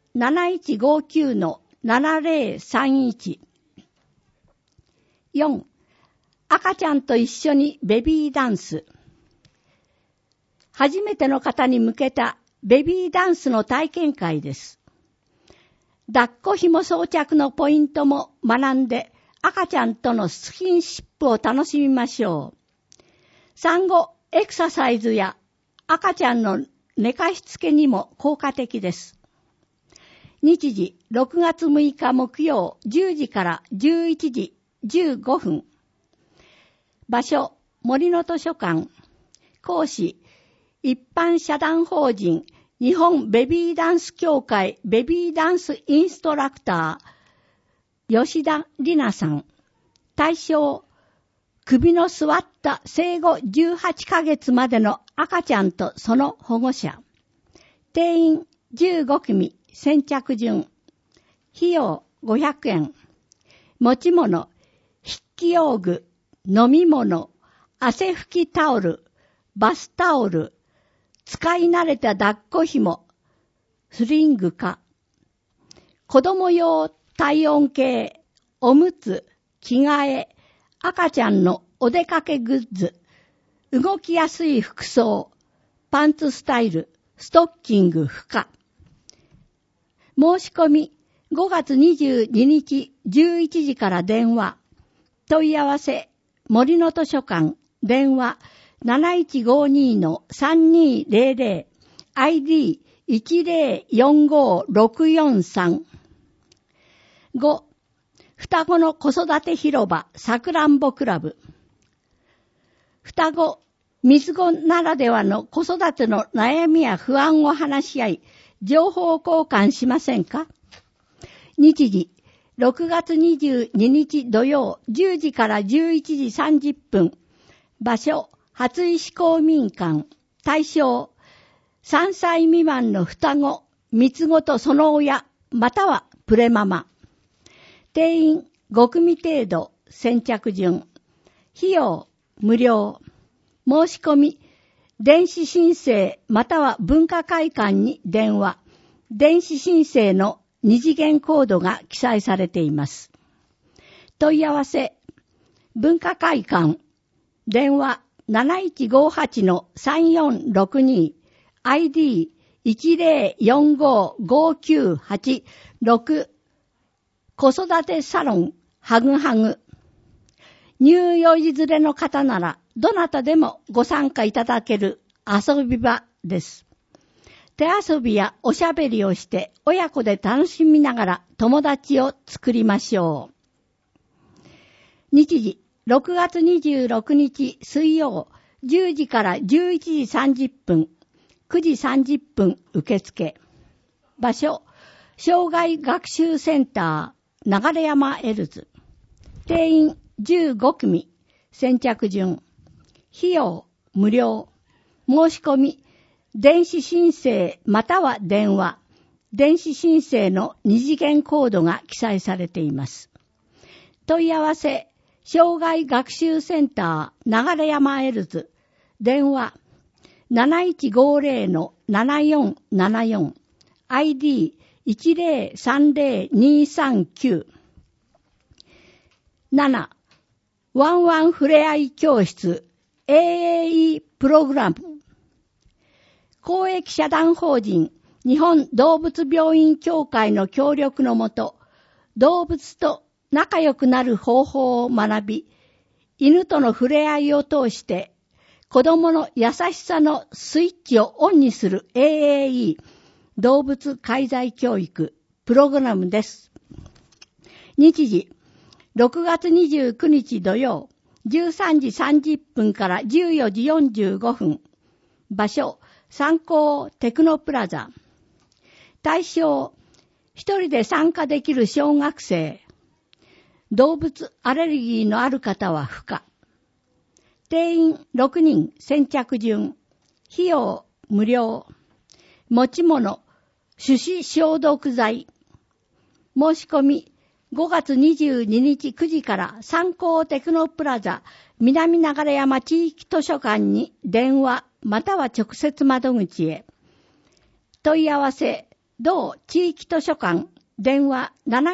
7159-7031。4、赤ちゃんと一緒にベビーダンス。初めての方に向けたベビーダンスの体験会です。抱っこ紐装着のポイントも学んで、赤ちゃんとのスキンシップを楽しみましょう。産後エクササイズや赤ちゃんの寝かしつけにも効果的です。日時、6月6日木曜10時から11時15分。場所、森の図書館。講師、一般社団法人日本ベビーダンス協会ベビーダンスインストラクター、吉田里奈さん。対象、首の座った生後18ヶ月までの赤ちゃんとその保護者。定員15組先着順。費用500円。持ち物、筆記用具、飲み物、汗拭きタオル、バスタオル、使い慣れた抱っこ紐、スリングか。子供用体温計、おむつ、着替え、赤ちゃんのお出かけグッズ、動きやすい服装、パンツスタイル、ストッキング負荷。申し込み、5月22日11時から電話。問い合わせ、森の図書館、電話 7152-3200、ID 1045643。5、双子の子育て広場さくらんぼクラブ。双子、三つ子ならではの子育ての悩みや不安を話し合い、情報交換しませんか？日時、6月22日土曜10時から11時30分。場所、初石公民館。対象、3歳未満の双子、三つ子とその親、またはプレママ。定員5組程度、先着順。費用、無料。申し込み、電子申請または文化会館に電話。電子申請の二次元コードが記載されています。問い合わせ、文化会館、電話 7158-3462、ID 1045598-6、子育てサロン、ハグハグ。乳幼児連れの方なら、どなたでもご参加いただける遊び場です。 手遊びやおしゃべりをして親子で楽しみながら友達を作りましょう。日時、6月26日水曜、10時から11時30分、9時30分受付。場所、障害学習センター、流山エルズ。定員15組、先着順。費用、無料。申し込み、電子申請または電話。電子申請の二次元コードが記載されています。問い合わせ、障害学習センター、流山エルズ。電話、7150-7474。ID1030239。7. ワンワンふれあい教室 AAE プログラム。公益社団法人日本動物病院協会の協力のもと、動物と仲良くなる方法を学び、犬との触れ合いを通して子供の優しさのスイッチをオンにする AAE 動物介在教育プログラムです。日時、6月29日土曜、13時30分から14時45分。場所、三幸テクノプラザ。対象、一人で参加できる小学生。動物アレルギーのある方は不可。定員6人先着順。費用無料。持ち物、手指消毒剤。申し込み、5月22日9時から三幸テクノプラザ南流山地域図書館に電話または直接窓口へ。問い合わせ、同地域図書館電話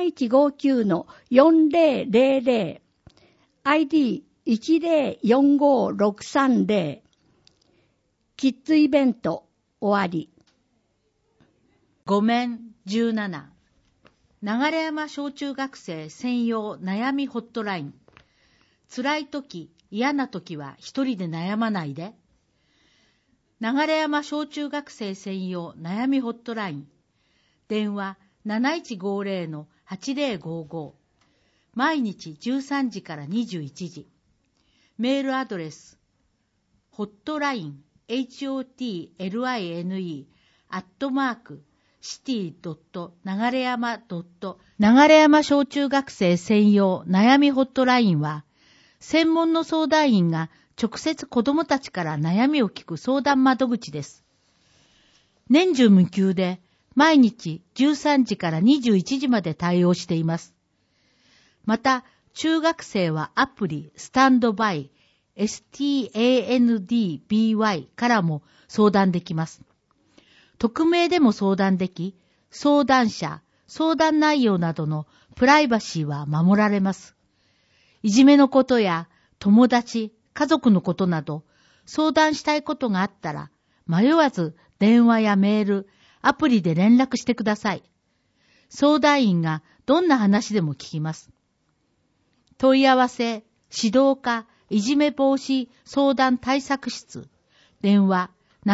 7159-4000 ID1045630。キッズイベント終わり。 ごめん17。流山小中学生専用悩みホットライン。辛い時、嫌な時は一人で悩まないで。流山小中学生専用悩みホットライン。電話 7150-8055。毎日13時から21時。メールアドレス、ホットライン、hotline@city.流山小中学生専用悩みホットラインは、専門の相談員が直接子どもたちから悩みを聞く相談窓口です。年中無休で毎日13時から21時まで対応しています。また、中学生はアプリスタンドバイ STANDBY からも相談できます。匿名でも相談でき、相談者、相談内容などのプライバシーは守られます。いじめのことや友達、家族のことなど相談したいことがあったら迷わず電話やメール、アプリで連絡してください。相談員がどんな話でも聞きます。問い合わせ、指導課、いじめ防止相談対策室、電話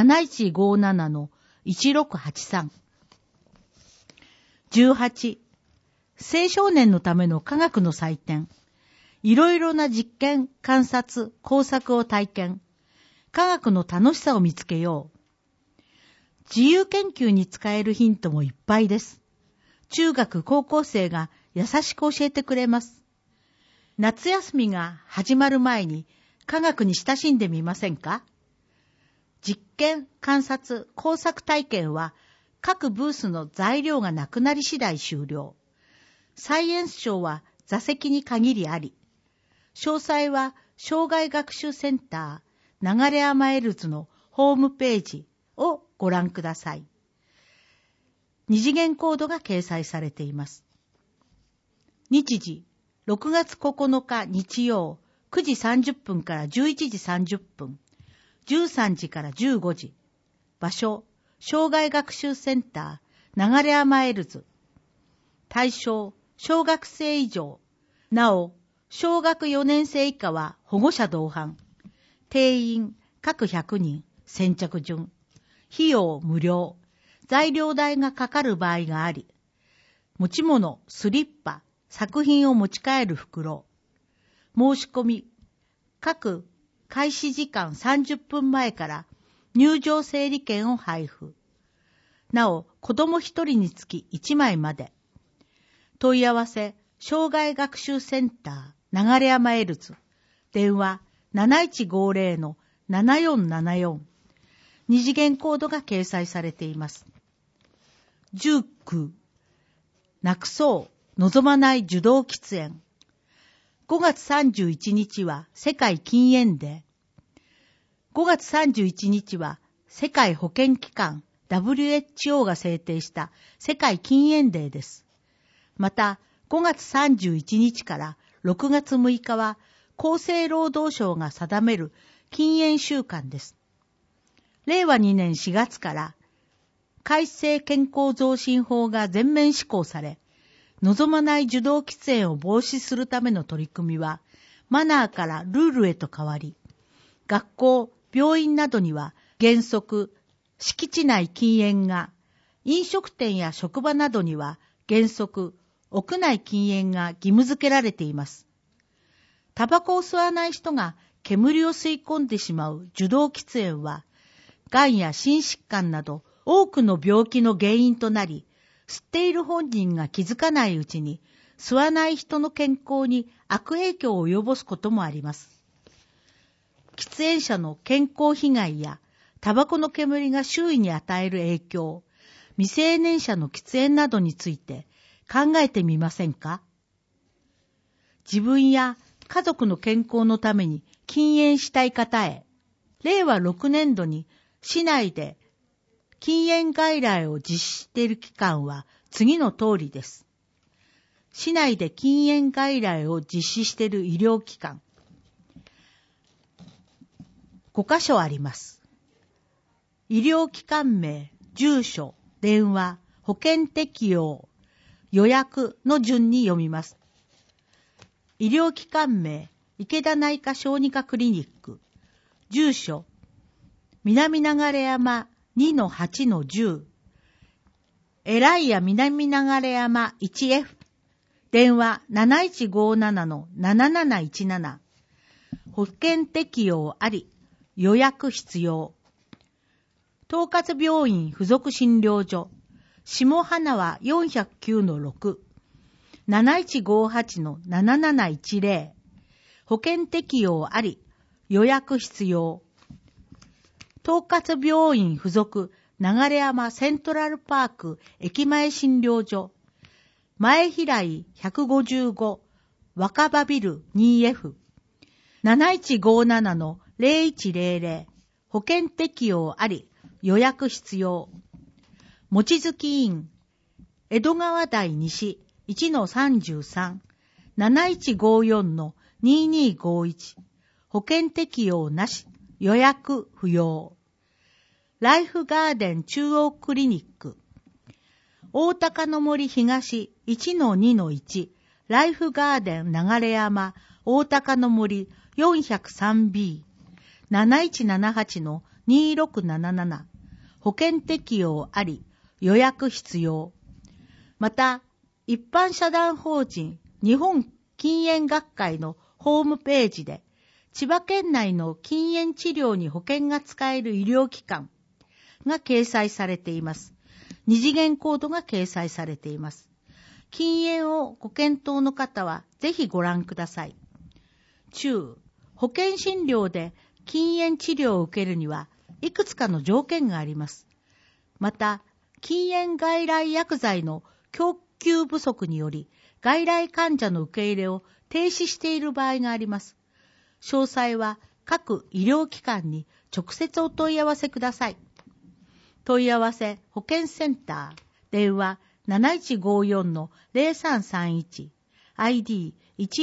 7157-1683。18、青少年のための科学の祭典。いろいろな実験、観察、工作を体験。科学の楽しさを見つけよう。自由研究に使えるヒントもいっぱいです。中学、高校生が優しく教えてくれます。夏休みが始まる前に科学に親しんでみませんか？実験、観察、工作体験は各ブースの材料がなくなり次第終了。サイエンスショーは座席に限りあり。詳細は障害学習センター流山エルズのホームページをご覧ください。二次元コードが掲載されています。日時、6月9日日曜9時30分から11時30分、13時から15時。場所、障害学習センター流山エルズ。対象、小学生以上。なお、小学4年生以下は保護者同伴。定員各100人、先着順。費用無料。 材料代がかかる場合があり、持ち物、スリッパ、作品を持ち帰る袋、申し込み、各開始時間30分前から入場整理券を配布。なお、子供1人につき1枚まで。問い合わせ、障害学習センター、流山エルズ。電話、7150-7474。二次元コードが掲載されています。19、なくそう、望まない受動喫煙。5月31日は世界禁煙デー。5月31日は世界保健機関 WHO が制定した世界禁煙デーです。また、5月31日から6月6日は厚生労働省が定める禁煙週間です。令和2年4月から改正健康増進法が全面施行され、望まない受動喫煙を防止するための取り組みは、マナーからルールへと変わり、学校、病院などには原則、敷地内禁煙が、飲食店や職場などには原則、屋内禁煙が義務付けられています。タバコを吸わない人が煙を吸い込んでしまう受動喫煙は、がんや心疾患など多くの病気の原因となり、吸っている本人が気づかないうちに、吸わない人の健康に悪影響を及ぼすこともあります。喫煙者の健康被害や、タバコの煙が周囲に与える影響、未成年者の喫煙などについて考えてみませんか？自分や家族の健康のために禁煙したい方へ、令和6年度に市内で禁煙外来を実施している機関は次の通りです。市内で禁煙外来を実施している医療機関、5カ所あります。医療機関名、住所、電話、保険適用、予約の順に読みます。医療機関名、池田内科小児科クリニック、住所、南流山2-8-10、エライヤ南流山 1F、電話 7157-7717、保険適用あり、予約必要。東葛病院附属診療所、下花輪 409-6、7158-7710、保険適用あり、予約必要。東葛病院附属流山セントラルパーク駅前診療所、前平井155、若葉ビル 2F、7157-0100、保険適用あり、予約必要。望月院、江戸川台西 1-33、7154-2251、保険適用なし、予約不要。ライフガーデン中央クリニック、大高の森東 1-2-1、ライフガーデン流山大高の森 403B、7178-2677、保険適用あり、予約必要。また、一般社団法人日本禁煙学会のホームページで、千葉県内の禁煙治療に保険が使える医療機関が掲載されています。二次元コードが掲載されています。禁煙をご検討の方はぜひご覧ください。中、保険診療で禁煙治療を受けるにはいくつかの条件があります。また、禁煙外来薬剤の供給不足により、外来患者の受け入れを停止している場合があります。詳細は各医療機関に直接お問い合わせください。問い合わせ保健センター、電話 7154-0331、ID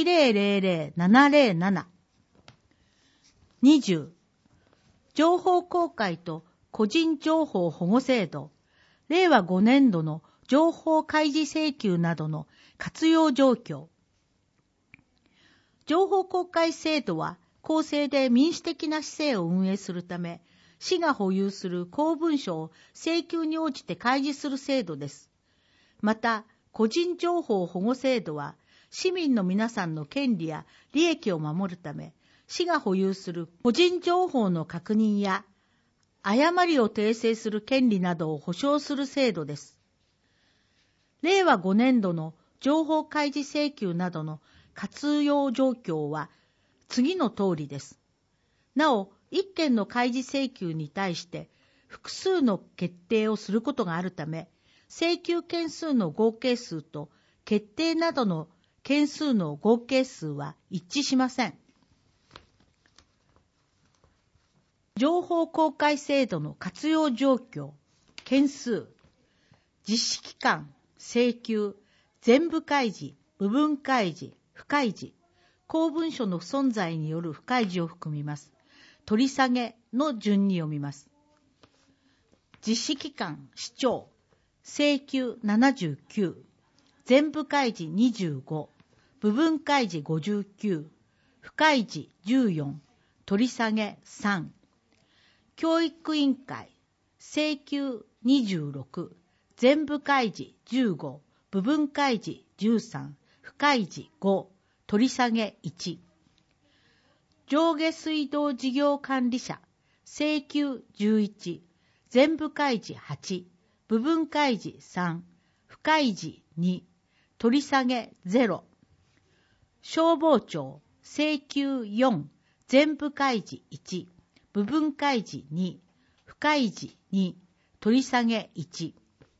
1000707。20、情報公開と個人情報保護制度、令和5年度の情報開示請求などの活用状況。情報公開制度は公正で民主的な市政を運営するため、 市が保有する公文書を請求に応じて開示する制度です。また、個人情報保護制度は、市民の皆さんの権利や利益を守るため、市が保有する個人情報の確認や、誤りを訂正する権利などを保障する制度です。令和5年度の情報開示請求などの活用状況は次の通りです。なお、一件の開示請求に対して複数の決定をすることがあるため、請求件数の合計数と決定などの件数の合計数は一致しません。情報公開制度の活用状況、件数、実施期間、請求、全部開示、部分開示、不開示、公文書の不存在による不開示を含みます。取り下げの順に読みます。実施期間、視聴、請求79、全部開示25、部分開示59、不開示14、取り下げ3、教育委員会、請求26、全部開示15、部分開示13、不開示5、取り下げ1。上下水道事業管理者、請求11、全部開示8、部分開示3、不開示2、取り下げ0。消防庁、請求4、全部開示1、部分開示2、不開示2、取り下げ1。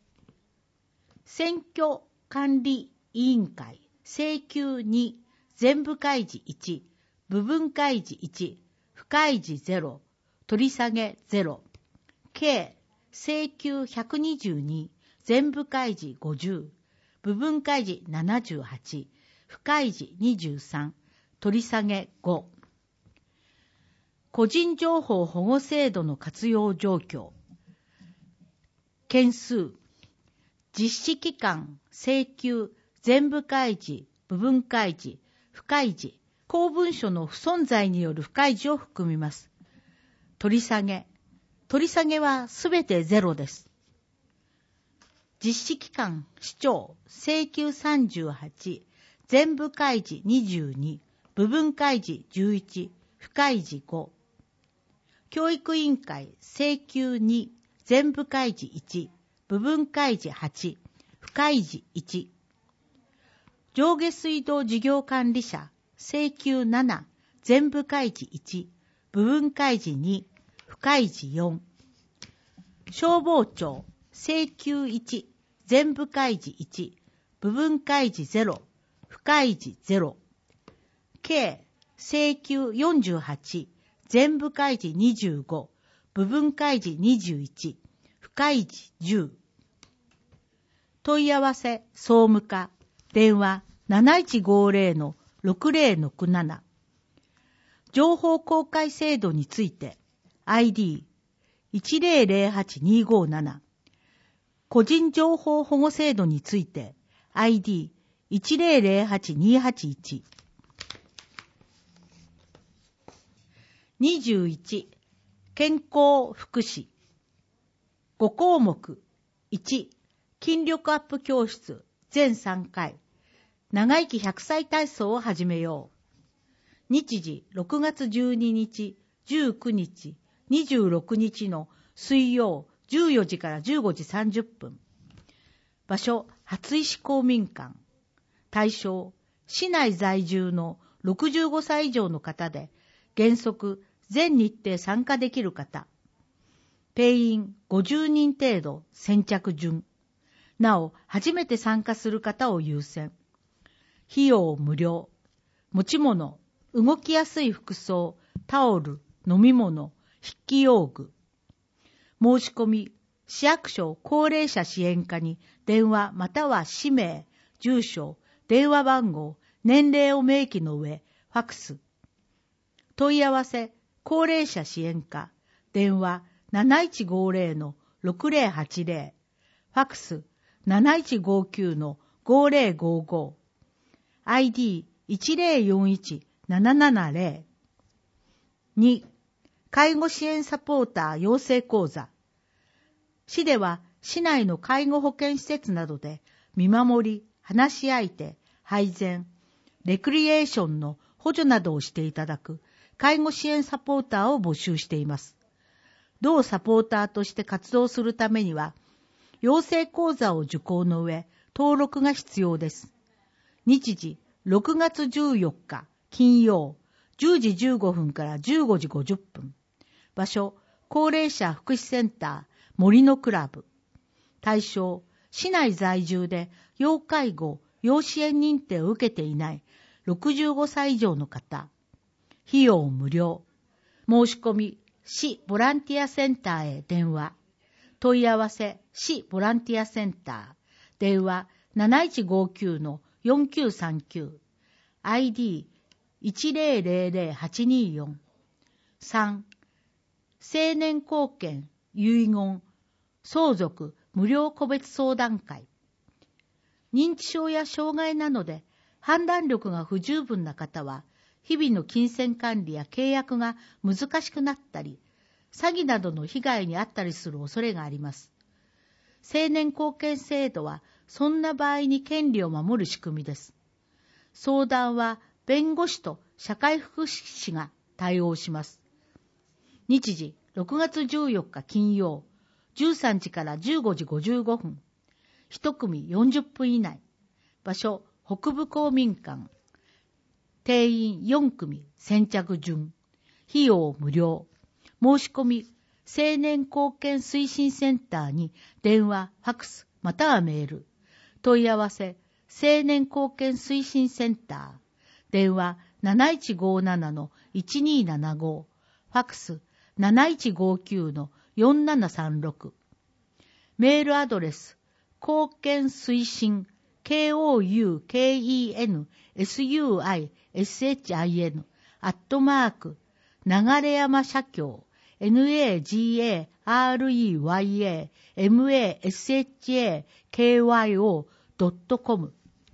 選挙管理委員会、請求2、全部開示1、部分開示1、不開示0、取り下げ0。計、請求122、全部開示50、部分開示78、不開示23、取り下げ5。個人情報保護制度の活用状況。件数、実施期間、請求、全部開示、部分開示、不開示、公文書の不存在による不開示を含みます。取り下げ。取り下げはすべてゼロです。実施期間、視聴、請求38、全部開示22、部分開示11、不開示5。教育委員会、請求2、全部開示1、部分開示8、不開示1。上下水道事業管理者、請求7、全部開示1、部分開示2、不開示4。消防庁、請求1、全部開示1、部分開示0、不開示0。計、請求48、全部開示25、部分開示21、不開示10。問い合わせ、総務課、電話7150-6067。情報公開制度について、ID1008-257。個人情報保護制度について、ID1008-281。21、健康福祉。5項目。1、筋力アップ教室全3回。長生き100歳体操を始めよう。日時6月12日、19日、26日の水曜14時から15時30分。場所、初石公民館。対象、市内在住の65歳以上の方で、原則全日程参加できる方。定員50人程度先着順。なお、初めて参加する方を優先。費用無料。持ち物、動きやすい服装、タオル、飲み物、筆記用具。申し込み、市役所高齢者支援課に電話または氏名、住所、電話番号、年齢を明記の上、ファクス。問い合わせ、高齢者支援課、電話7150-6080、ファクス7159-5055、ID1041-770。2、 介護支援サポーター養成講座。市では市内の介護保健施設などで見守り、話し相手、配膳、レクリエーションの補助などをしていただく介護支援サポーターを募集しています。同サポーターとして活動するためには、養成講座を受講の上、登録が必要です。日時、6月14日、金曜、10時15分から15時50分。場所、高齢者福祉センター、森のクラブ。対象、市内在住で要介護、要支援認定を受けていない65歳以上の方。費用無料。申し込み、市ボランティアセンターへ電話。問い合わせ、市ボランティアセンター。電話 7159-4939。ID1000-824。3. 成年後見、遺言、相続、無料個別相談会。認知症や障害などで判断力が不十分な方は、日々の金銭管理や契約が難しくなったり、詐欺などの被害に遭ったりする恐れがあります。成年後見制度は、そんな場合に権利を守る仕組みです。相談は、弁護士と社会福祉士が対応します。日時、6月14日金曜、13時から15時55分。1組40分以内。場所、北部公民館。定員4組先着順。費用無料。申し込み、成年後見推進センターに電話、ファクス、またはメール。問い合わせ、成年後見推進センター。電話 7157-1275。ファクス 7159-4736。メールアドレス、後見推進、KOUKENSUISHIN、流山社協、NAGAREYAMASHAKYO.com。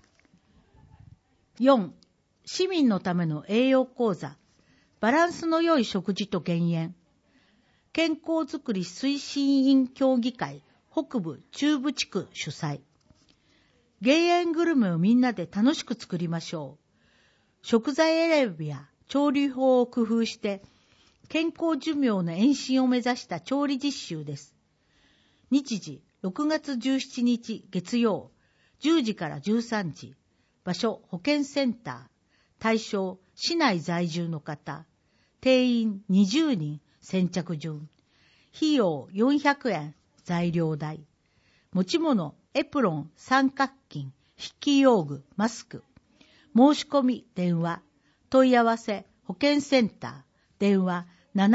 4. 市民のための栄養講座、バランスの良い食事と減塩。健康づくり推進委員協議会北部中部地区主催。減塩グルメをみんなで楽しく作りましょう。食材選びや調理法を工夫して健康寿命の延伸を目指した調理実習です。日時6月17日月曜10時から13時。場所保健センター。対象市内在住の方。定員20人先着順。費用400円材料代。持ち物エプロン、三角巾、筆記用具、マスク。申し込み電話。問い合わせ保健センター。電話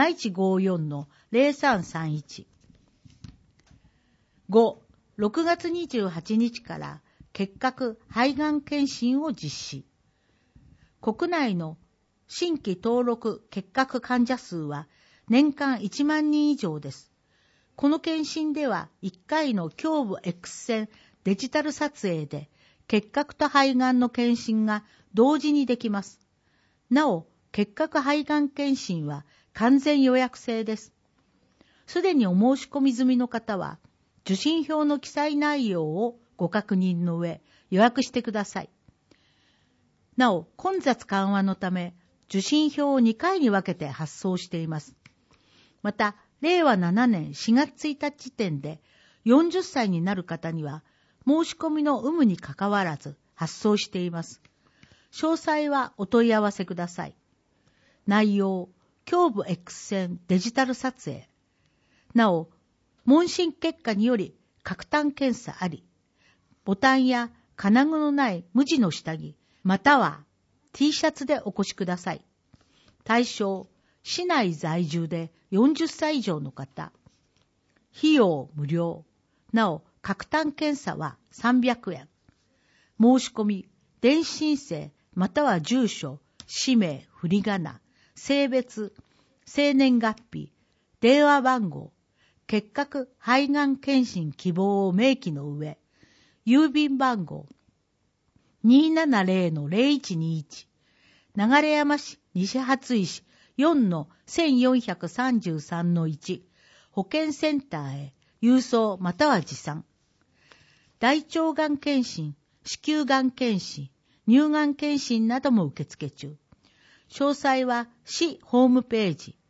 7154-0331。5. 6月28日から結核肺がん検診を実施。国内の新規登録結核患者数は年間1万人以上です。この検診では1回の胸部 X 線デジタル撮影で結核と肺がんの検診が同時にできます。なお、結核肺がん検診は完全予約制です。すでにお申し込み済みの方は受診票の記載内容をご確認の上予約してください。なお、混雑緩和のため受診票を2回に分けて発送しています。また、令和7年4月1日時点で40歳になる方には申し込みの有無にかかわらず発送しています。詳細はお問い合わせください。内容、胸部 X 線デジタル撮影。なお、問診結果により角炭検査あり、ボタンや金具のない無地の下着、または T シャツでお越しください。対象、市内在住で40歳以上の方。費用無料。なお、角炭検査は300円。申し込み、電子申請、または住所、氏名、振り仮名、性別、生年月日、電話番号、結核肺がん検診希望を明記の上、郵便番号 270-0121、流山市西初石 4-1433-1保健センターへ郵送または持参。大腸がん検診、子宮がん検診、乳がん検診なども受付中。詳細は市ホームページ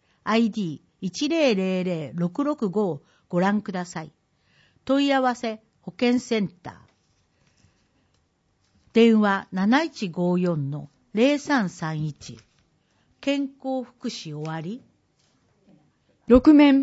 ID1000-665 をご覧ください。問い合わせ保健センター。電話 7154-0331。健康福祉終わり。 6面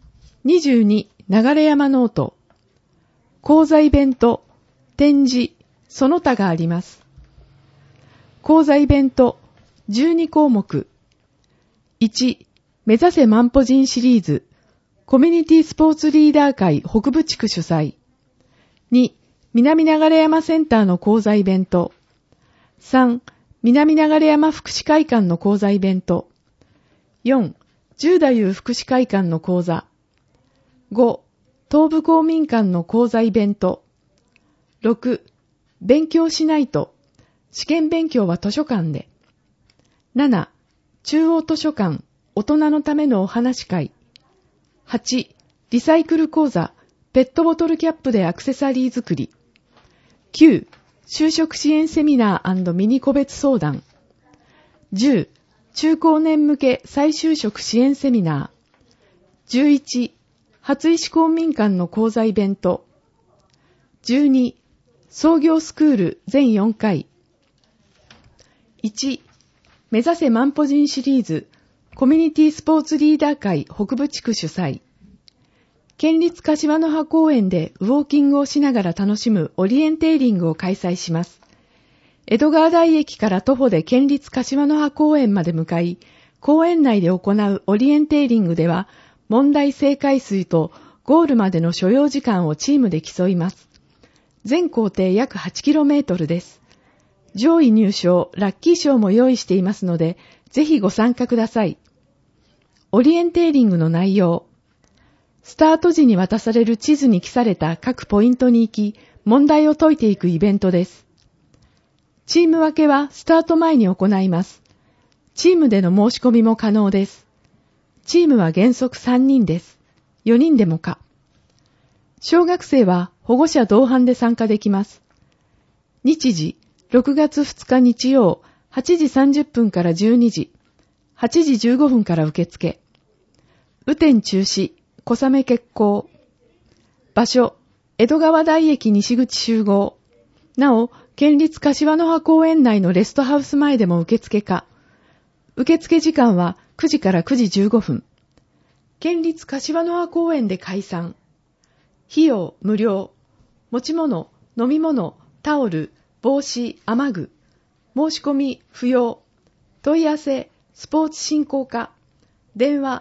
22流山ノート。講座イベント、展示、その他があります。講座イベント12項目。1、目指せ万歩人シリーズ、コミュニティスポーツリーダー会北部地区主催。2、南流山センターの講座イベント。3、南流山福祉会館の講座イベント。4、十太夫福祉会館の講座。5、東部公民館の講座イベント。6、勉強しないと、試験勉強は図書館で。7、中央図書館、大人のためのお話会。8、リサイクル講座、ペットボトルキャップでアクセサリー作り。9、就職支援セミナー&ミニ個別相談。10、中高年向け再就職支援セミナー。11、初石公民館の講座イベント。12、創業スクール全4回。1、目指せ万歩人シリーズ、コミュニティスポーツリーダー会北部地区主催。県立柏の葉公園でウォーキングをしながら楽しむオリエンテーリングを開催します。江戸川台駅から徒歩で県立柏の葉公園まで向かい、公園内で行うオリエンテーリングでは、問題正解数とゴールまでの所要時間をチームで競います。全行程約 8km です。上位入賞、ラッキー賞も用意していますので、ぜひご参加ください。オリエンテーリングの内容。スタート時に渡される地図に記された各ポイントに行き、問題を解いていくイベントです。チーム分けはスタート前に行います。チームでの申し込みも可能です。チームは原則3人です。4人でもか。小学生は保護者同伴で参加できます。日時、6月2日日曜、8時30分から12時、8時15分から受付。雨天中止、小雨決行。場所、江戸川台駅西口集合。なお、県立柏の葉公園内のレストハウス前でも受付可。受付時間は9時から9時15分。県立柏の葉公園で開催。費用無料。持ち物、飲み物、タオル、帽子、雨具。申し込み不要。問い合わせ、スポーツ振興課。電話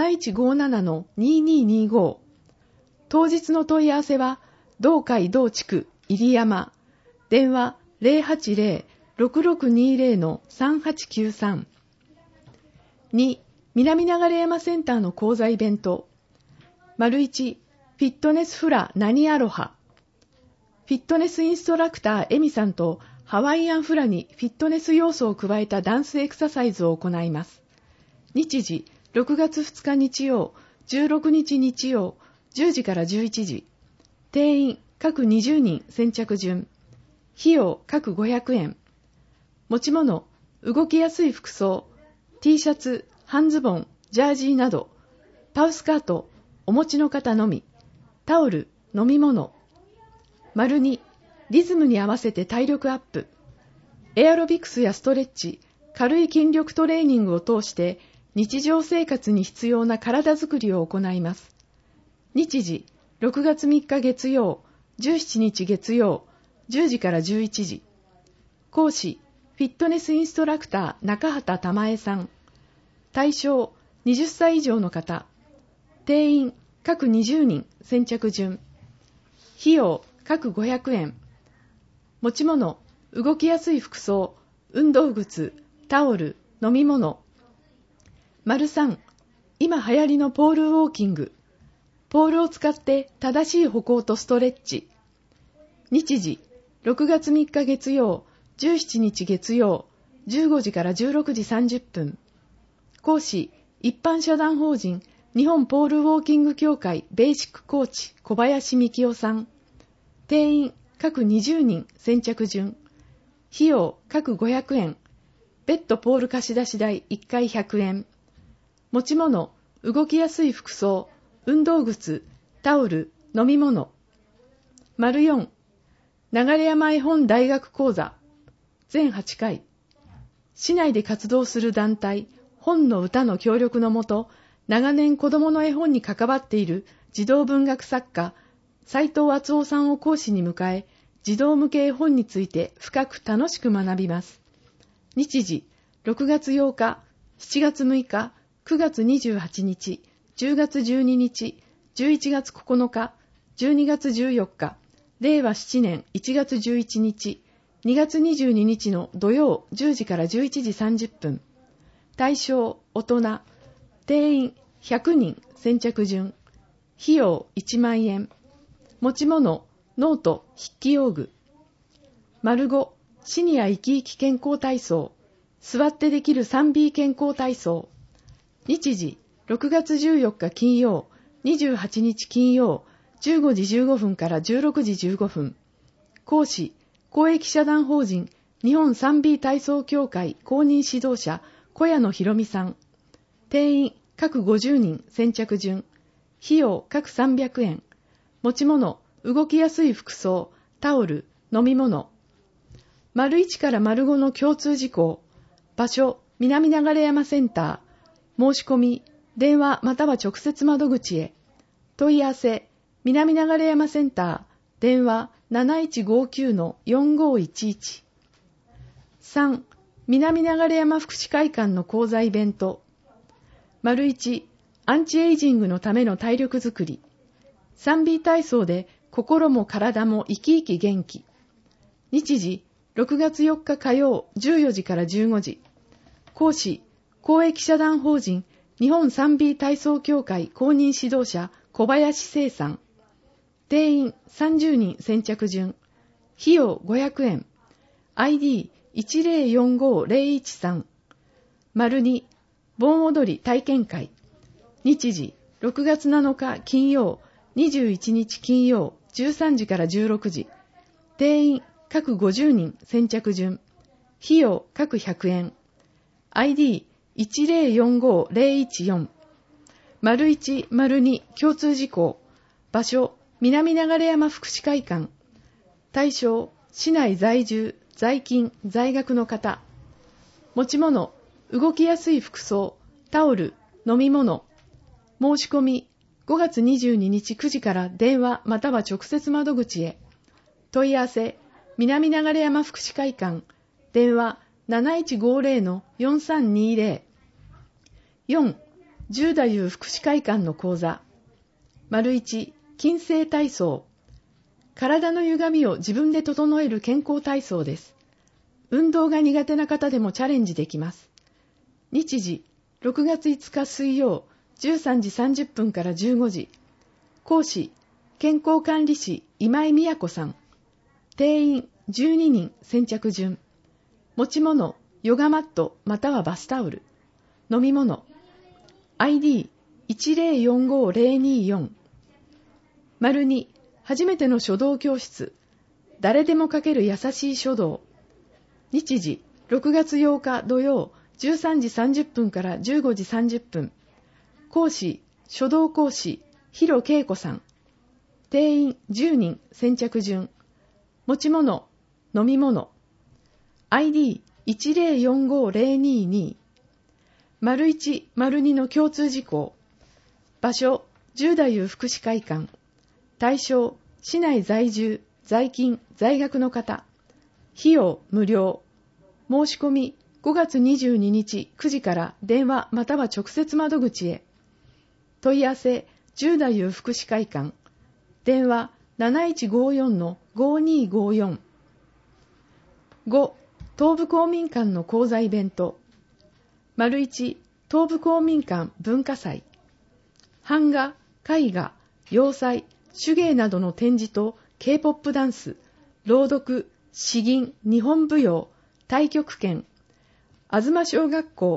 7157-2225。当日の問い合わせは、同会同地区入山。電話 080-6620-3893。2、南流山センターの講座イベント。1、フィットネスフラ何アロハ。フィットネスインストラクターエミさんとハワイアンフラにフィットネス要素を加えたダンスエクササイズを行います。日時、6月2日日曜、16日日曜、10時から11時。定員、各20人先着順。費用、各500円。持ち物、動きやすい服装、T シャツ、半ズボン、ジャージーなど、パウスカート、お持ちの方のみ、タオル、飲み物。2、リズムに合わせて体力アップ。エアロビクスやストレッチ、軽い筋力トレーニングを通して、日常生活に必要な体づくりを行います。日時、6月3日月曜、17日月曜、10時から11時。講師、フィットネスインストラクター中畑玉江さん。対象、20歳以上の方。定員、各20人先着順。費用、各500円。持ち物、動きやすい服装、運動靴、タオル、飲み物。3、今流行りのポールウォーキング。ポールを使って正しい歩行とストレッチ。日時、6月3日月曜、17日月曜、15時から16時30分。 講師、一般社団法人日本ポールウォーキング協会ベーシックコーチ小林幹夫さん。定員各20人先着順。費用各500円。別途ポール貸し出し代1回100円。持ち物、動きやすい服装、運動靴、タオル、飲み物。4、流山絵本大学講座、全8回。市内で活動する団体、本の歌の協力のもと、長年子供の絵本に関わっている児童文学作家、斉藤敦夫さんを講師に迎え、児童向け絵本について深く楽しく学びます。日時、6月8日、7月6日、9月28日、10月12日、11月9日、12月14日、令和7年1月11日、2月22日の土曜10時から11時30分。対象、大人。定員100人先着順。費用1万円。持ち物、ノート、筆記用具。5、シニア生き生き健康体操。座ってできる 3B 健康体操。日時、6月14日金曜、28日金曜、15時15分から16時15分。講師、公益社団法人日本 3B 体操協会公認指導者小谷野博美さん。定員各50人先着順。費用各300円。持ち物、動きやすい服装、タオル、飲み物。1から5の共通事項。場所、南流山センター。申し込み、電話または直接窓口へ。問い合わせ、南流山センター。電話 7159-4511。3、南流山福祉会館の講座イベント。1、アンチエイジングのための体力づくり。3B 体操で心も体も生き生き元気。日時、6月4日火曜14時から15時。講師、公益社団法人日本 3B 体操協会公認指導者小林聖さん。定員30人先着順。費用500円。ID1045-013。2、盆踊り体験会。日時、6月7日金曜、21日金曜、13時から16時。定員各50人先着順。費用各100円。ID1045-014。1、2共通事項。場所、南流山福祉会館。対象、市内在住、在勤、在学の方。持ち物、動きやすい服装、タオル、飲み物。申し込み、5月22日9時から電話または直接窓口へ。問い合わせ、南流山福祉会館。電話 7150-4320。4、十太夫福祉会館の講座。1、筋性体操。体の歪みを自分で整える健康体操です。運動が苦手な方でもチャレンジできます。日時、6月5日水曜、13時30分から15時。講師、健康管理士今井美也子さん。定員12人先着順。持ち物、ヨガマットまたはバスタオル。飲み物。ID1045-024。2、初めての書道教室。誰でも書ける優しい書道。日時、6月8日土曜、13時30分から15時30分。講師、書道講師、広恵子さん。定員10人先着順。持ち物、飲み物。ID1045-022。1、2の共通事項。場所、十太夫福祉会館。対象、市内在住、在勤、在学の方。費用無料。申し込み、5月22日9時から電話または直接窓口へ。問い合わせ、十太夫福祉会館。電話 7154-5254。5、東部公民館の講座イベント。1、東部公民館文化祭。版画、絵画、洋裁、手芸などの展示と K-POP ダンス、朗読、詩吟、日本舞踊、太極拳、東小学校、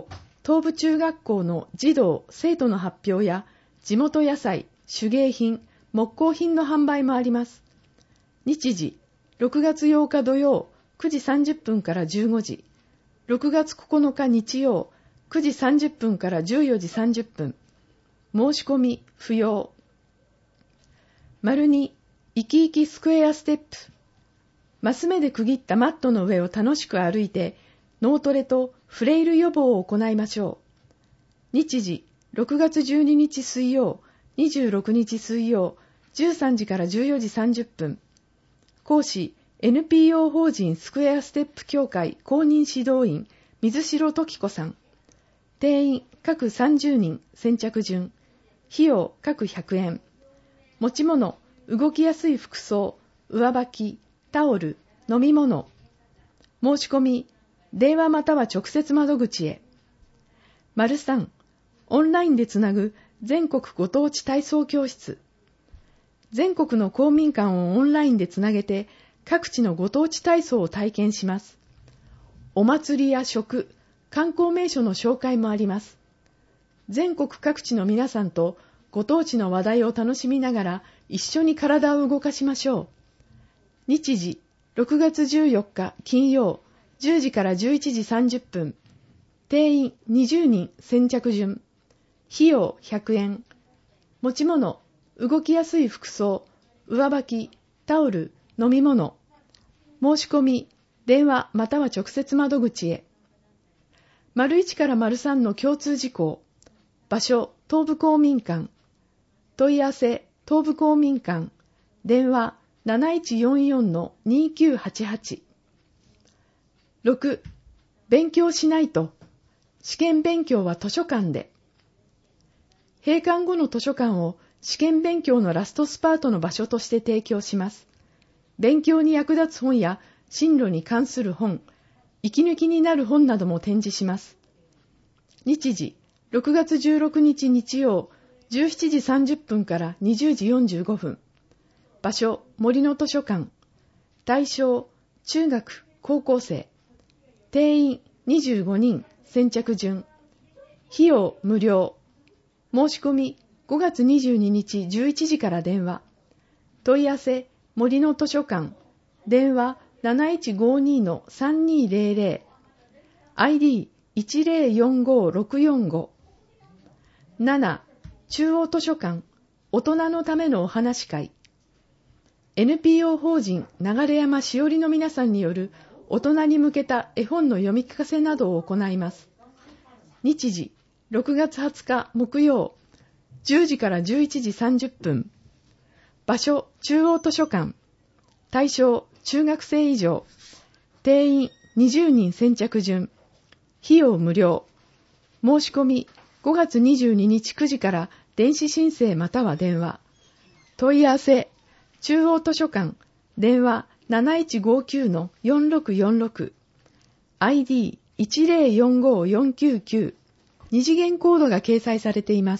東部中学校の児童・生徒の発表や地元野菜、手芸品、木工品の販売もあります。日時、6月8日土曜9時30分から15時、6月9日日曜9時30分から14時30分。申し込み不要。2、生き生きスクエアステップ。マス目で区切ったマットの上を楽しく歩いて、脳トレとフレイル予防を行いましょう。日時、6月12日水曜、26日水曜、13時から14時30分。講師、NPO 法人スクエアステップ協会公認指導員、水城時子さん。定員、各30人、先着順。費用、各100円。持ち物、動きやすい服装、上履き、タオル、飲み物。申し込み、電話または直接窓口へ。3、オンラインでつなぐ全国ご当地体操教室。全国の公民館をオンラインでつなげて、各地のご当地体操を体験します。お祭りや食、観光名所の紹介もあります。全国各地の皆さんとご当地の話題を楽しみながら一緒に体を動かしましょう。日時、6月14日金曜、10時から11時30分。定員20人先着順。費用100円。持ち物、動きやすい服装、上履き、タオル、飲み物。申し込み、電話または直接窓口へ。1から3の共通事項。場所、東部公民館。問い合わせ、東部公民館。電話、7144-2988。6、勉強しないと。試験勉強は図書館で。閉館後の図書館を試験勉強のラストスパートの場所として提供します。勉強に役立つ本や進路に関する本、息抜きになる本なども展示します。日時、6月16日日曜、17時30分から20時45分。場所、森の図書館。対象、中学、高校生。定員、25人、先着順。費用、無料。申し込み、5月22日11時から電話。問い合わせ、森の図書館。電話、7152-3200。ID、1045645。7、中央図書館、大人のためのお話会。NPO 法人流山しおりの皆さんによる大人に向けた絵本の読み聞かせなどを行います。日時、6月20日木曜、10時から11時30分。場所、中央図書館。対象、中学生以上。定員、20人先着順。費用無料。申し込み、5月22日9時から電子申請または電話。問い合わせ、中央図書館。電話、7159-4646。ID、1045499。二次元コードが掲載されています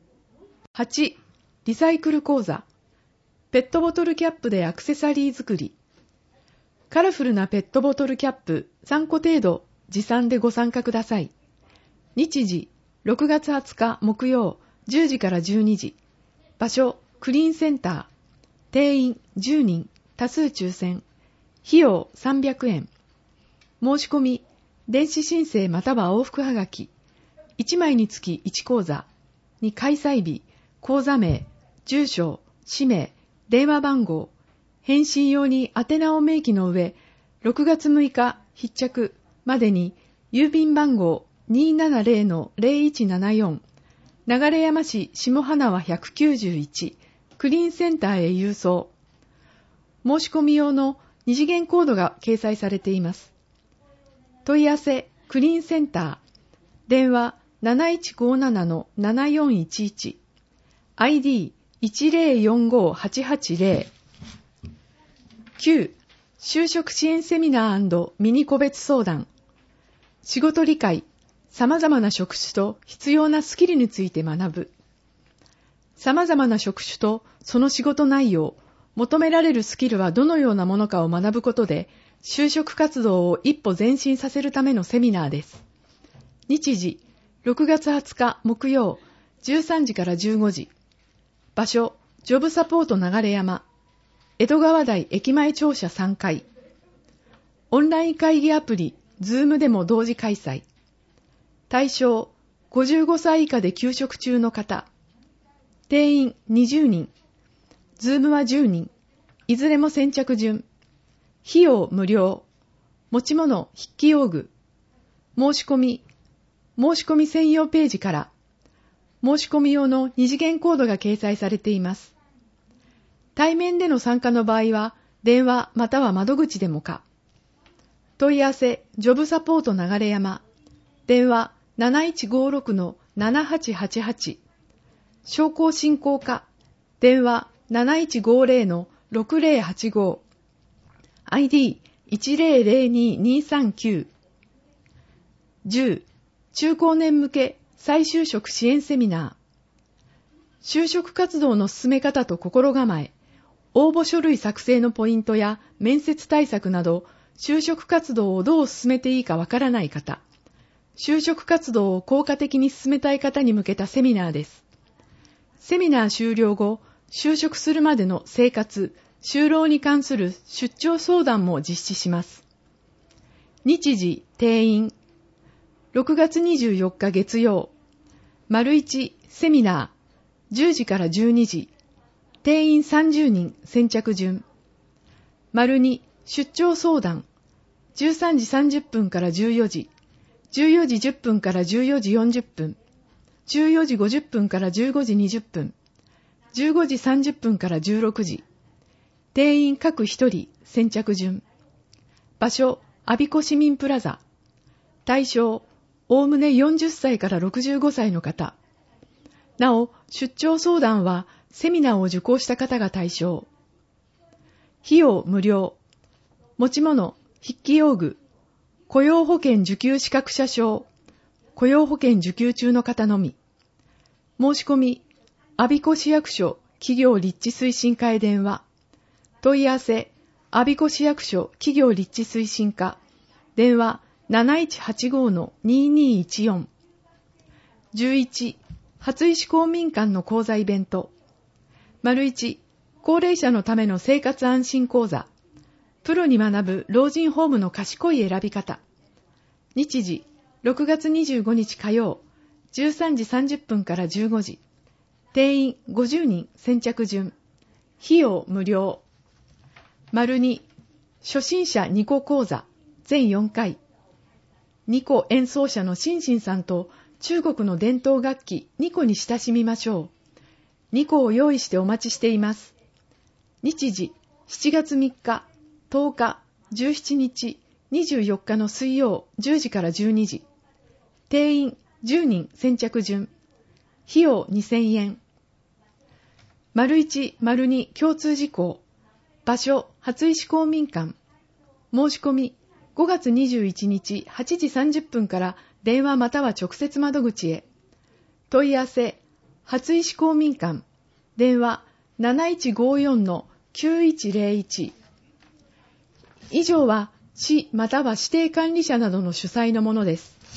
。8、リサイクル講座。ペットボトルキャップでアクセサリー作り。カラフルなペットボトルキャップ3個程度持参でご参加ください。日時、6月20日木曜、10時から12時。場所、クリーンセンター。定員10人、多数抽選。費用300円。申し込み、電子申請または往復はがき。1枚につき1講座。2開催日、講座名、住所、氏名、電話番号。返信用に宛名を明記の上、6月6日必着までに郵便番号 270-0174 流山市下花輪191クリーンセンターへ郵送。申し込み用の二次元コードが掲載されています。問い合わせクリーンセンター。電話 7157-7411 ID1045880。9、就職支援セミナー&ミニ個別相談。仕事理解、様々な職種と必要なスキルについて学ぶ。様々な職種とその仕事内容、求められるスキルはどのようなものかを学ぶことで、就職活動を一歩前進させるためのセミナーです。日時、 6月20日木曜13時から15時。場所、ジョブサポート流山。江戸川台駅前庁舎3階。オンライン会議アプリ、Zoom でも同時開催。対象、55歳以下で休職中の方。定員20人。Zoom は10人。いずれも先着順。費用無料。持ち物、筆記用具。申し込み専用ページから。申し込み用の二次元コードが掲載されています。対面での参加の場合は、電話または窓口でもか。問い合わせ、ジョブサポート流山。電話7156-7888。商工振興課。電話7150-6085。ID1002-239。10. 中高年向け再就職支援セミナー。就職活動の進め方と心構え、応募書類作成のポイントや面接対策など、就職活動をどう進めていいかわからない方、就職活動を効果的に進めたい方に向けたセミナーです。セミナー終了後、就職するまでの生活、就労に関する出張相談も実施します。日時、定員。6月24日月曜。丸1セミナー。10時から12時。定員30人先着順。丸2出張相談。13時30分から14時。14時10分から14時40分。14時50分から15時20分。15時30分から16時。定員各1人先着順。場所、我孫子市民プラザ。対象、おおむね40歳から65歳の方。なお、出張相談はセミナーを受講した方が対象。費用無料。持ち物、筆記用具。雇用保険受給資格者証。雇用保険受給中の方のみ。申し込み、我孫子市役所企業立地推進課へ電話。問い合わせ、我孫子市役所企業立地推進課。電話7185-2214。11. 初石公民館の講座イベント。丸1、高齢者のための生活安心講座。プロに学ぶ老人ホームの賢い選び方。日時、6月25日火曜、13時30分から15時。定員50人先着順。費用無料。丸2、初心者2個講座。全4回。2個演奏者のシンシンさんと中国の伝統楽器2個に親しみましょう。2個を用意してお待ちしています。日時、7月3日、10日、17日、24日の水曜10時から12時。定員10人先着順。費用2000円。丸1、丸2共通事項。場所、初石公民館。申し込み、5月21日8時30分から電話または直接窓口へ。問い合わせ、初石公民館。電話7154-9101。以上は市または指定管理者などの主催のものです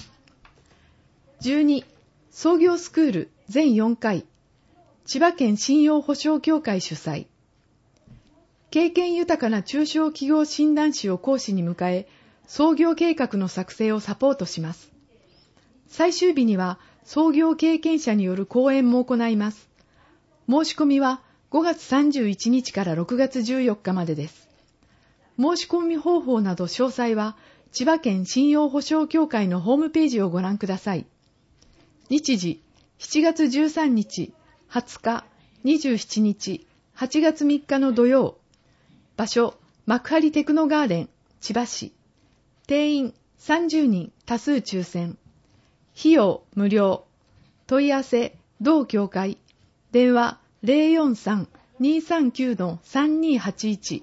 。12. 創業スクール全4回。千葉県信用保証協会主催。経験豊かな中小企業診断士を講師に迎え、創業計画の作成をサポートします。最終日には創業経験者による講演も行います。申し込みは5月31日から6月14日までです。申し込み方法など詳細は千葉県信用保証協会のホームページをご覧ください。日時、7月13日、20日、27日、8月3日の土曜。場所、幕張テクノガーデン、千葉市。定員30人多数抽選。費用無料。問い合わせ、同協会。電話043-239-3281。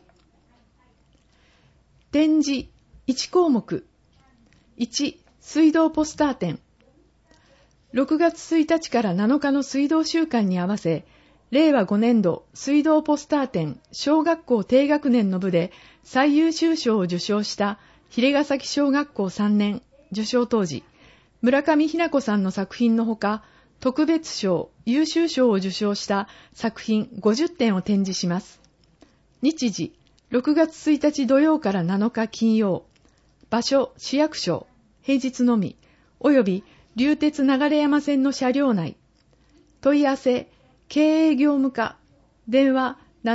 展示1項目。1、水道ポスター展。6月1日から7日の水道週間に合わせ、令和5年度水道ポスター展小学校低学年の部で最優秀賞を受賞した鰭ヶ崎小学校3年受賞当時、 村上ひな子さんの作品のほか、特別賞、優秀賞を受賞した作品50点を展示します。日時、6月1日土曜から7日金曜。場所、市役所、平日のみ、および流鉄流山線の車両内。問い合わせ、経営業務課、電話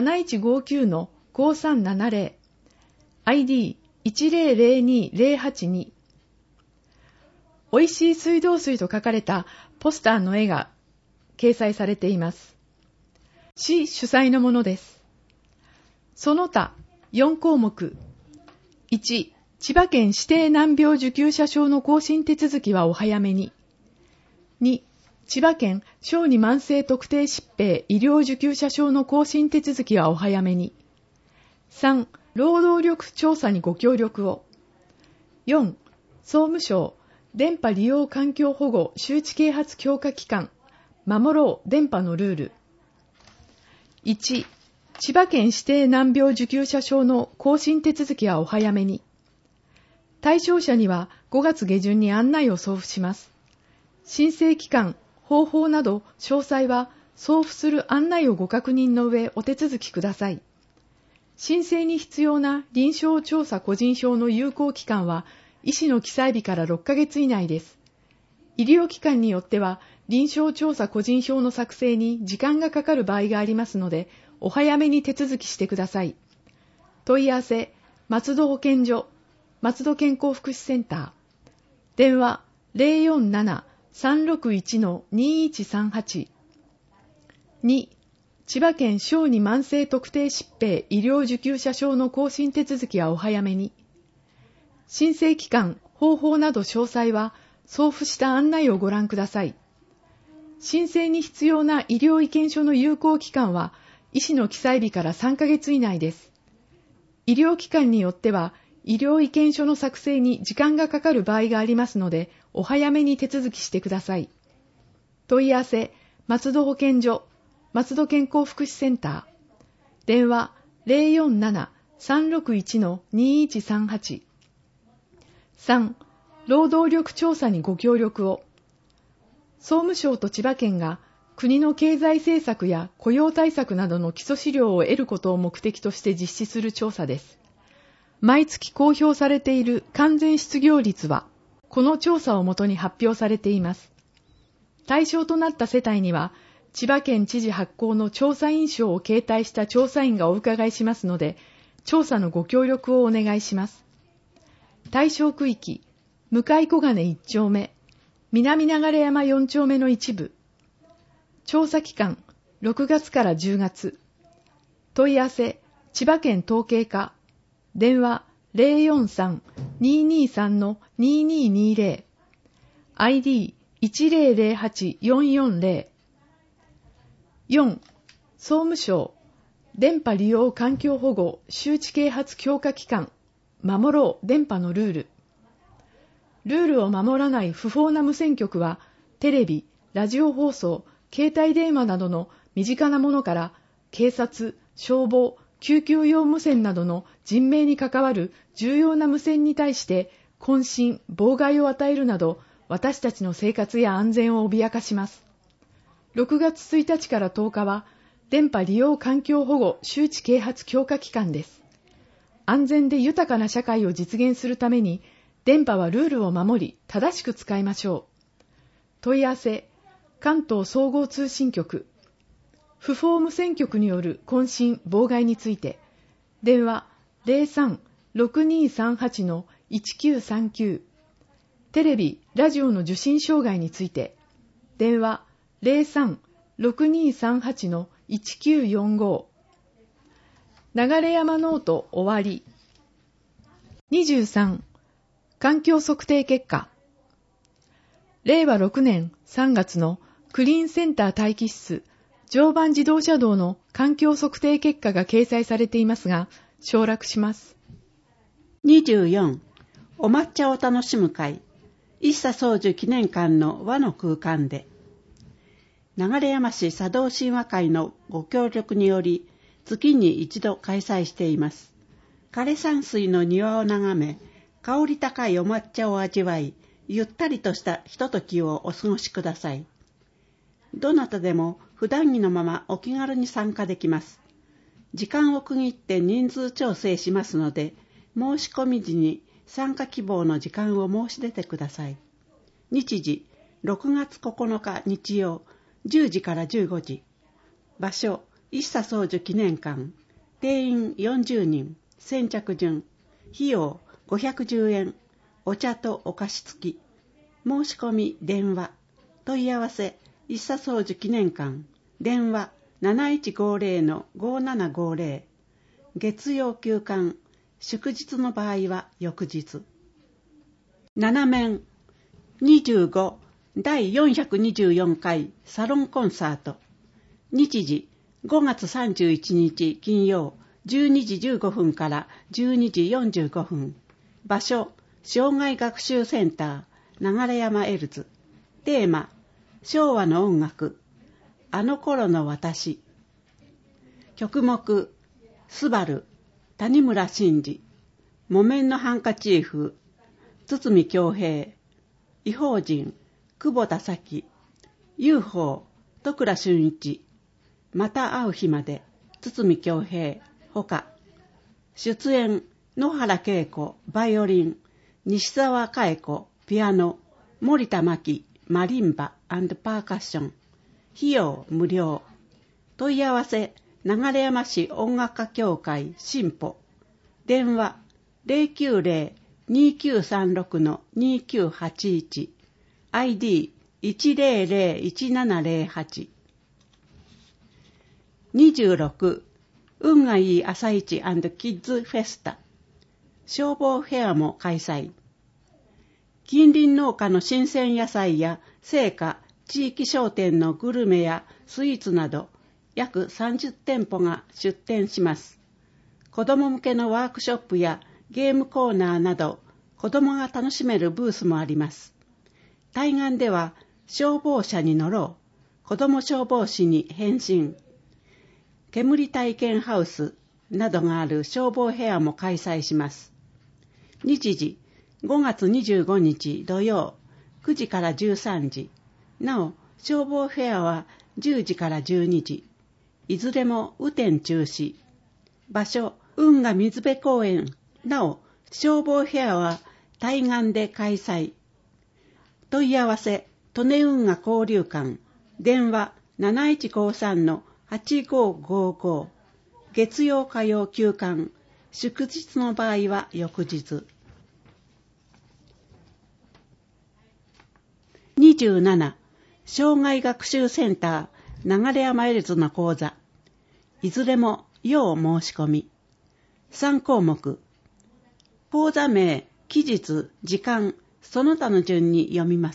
7159-5370、ID1002-082。おいしい水道水と書かれたポスターの絵が掲載されています。市主催のものです。その他4項目。1、千葉県指定難病受給者証の更新手続きはお早めに。2、千葉県小児慢性特定疾病医療受給者証の更新手続きはお早めに。3、労働力調査にご協力を。4、総務省電波利用環境保護周知啓発強化機関、守ろう電波のルール。1、千葉県指定難病受給者証の更新手続きはお早めに。対象者には5月下旬に案内を送付します。申請期間、方法など詳細は送付する案内をご確認の上お手続きください。申請に必要な臨床調査個人証の有効期間は医師の記載日から6ヶ月以内です。医療機関によっては臨床調査個人証の作成に時間がかかる場合がありますので、お早めに手続きしてください。問い合わせ、松戸保健所、松戸健康福祉センター。電話 047-361-2138。2、千葉県小児慢性特定疾病医療受給者証の更新手続きはお早めに。申請期間、方法など詳細は送付した案内をご覧ください。申請に必要な医療意見書の有効期間は医師の記載日から3ヶ月以内です。医療機関によっては医療意見書の作成に時間がかかる場合がありますので、お早めに手続きしてください。問い合わせ、松戸保健所、松戸健康福祉センター。電話 047-361-2138。3、労働力調査にご協力を。総務省と千葉県が国の経済政策や雇用対策などの基礎資料を得ることを目的として実施する調査です。毎月公表されている完全失業率は、この調査をもとに発表されています。対象となった世帯には、千葉県知事発行の調査員証を携帯した調査員がお伺いしますので、調査のご協力をお願いします。対象区域、向小金1丁目、南流山4丁目の一部。調査期間、6月から10月。問い合わせ、千葉県統計課。電話 043-223-2220。ID1008-440。4、総務省電波利用環境保護周知啓発強化機関、守ろう電波のルール。ルールを守らない不法な無線局は、テレビ、ラジオ放送、携帯電話などの身近なものから、警察、消防、救急用無線などの人命に関わる重要な無線に対して渾身、妨害を与えるなど、私たちの生活や安全を脅かします。6月1日から10日は、電波利用環境保護周知啓発強化期間です。安全で豊かな社会を実現するために、電波はルールを守り、正しく使いましょう。問い合わせ、関東総合通信局。不法無線局による渾身、妨害について、電話 03-6238-1939。テレビ、ラジオの受信障害について、電話 03-6238-1945。流山ノート終わり。23、環境測定結果。令和6年3月のクリーンセンター待機室常磐自動車道の環境測定結果が掲載されていますが、省略します。 24、お抹茶を楽しむ会、一茶宗樹記念館の和の空間で、流山市茶道神話会のご協力により、月に一度開催しています。枯山水の庭を眺め、香り高いお抹茶を味わい、 ゆったりとしたひとときをお過ごしください。どなたでも普段着のままお気軽に参加できます。時間を区切って人数調整しますので、申し込み時に参加希望の時間を申し出てください。日時、6月9日日曜、10時から15時。場所、一茶宗樹記念館。定員40人。先着順。費用510円。お茶とお菓子付き。申し込み電話。問い合わせ、一茶宗樹記念館。電話 7150-5750。月曜休館。祝日の場合は翌日。7面25第424回サロンコンサート。日時5月31日金曜12時15分から12時45分。場所、障害学習センター、流山エルズ。テーマ、昭和の音楽、あの頃の私。曲目、スバル、谷村新司。木綿のハンカチーフ、堤恭平。異邦人、久保田咲。UFO、戸倉俊一。また会う日まで、堤恭平。ほか。出演、野原恵子、バイオリン。西澤佳恵子、ピアノ。森田真希、マリンバ&パーカッション。費用無料。問い合わせ、流山市音楽家協会新保。電話 090-2936-2981。ID 1001708。26. 運がいい朝市&キッズフェスタ。消防フェアも開催。近隣農家の新鮮野菜や青果、地域商店のグルメやスイーツなど約30店舗が出店します。子ども向けのワークショップやゲームコーナーなど子どもが楽しめるブースもあります。対岸では消防車に乗ろう、子ども消防士に変身、煙体験ハウスなどがある消防フェアも開催します。日時5月25日土曜9時から13時。なお、消防フェアは10時から12時。いずれも雨天中止。場所、運河水辺公園。なお、消防フェアは対岸で開催。問い合わせ、利根運河交流館。電話7153-8555。月曜火曜休館。祝日の場合は翌日。27. 障害学習センター流山エルズの講座。いずれも要申し込み。3項目。講座名、期日、時間、その他の順に読みます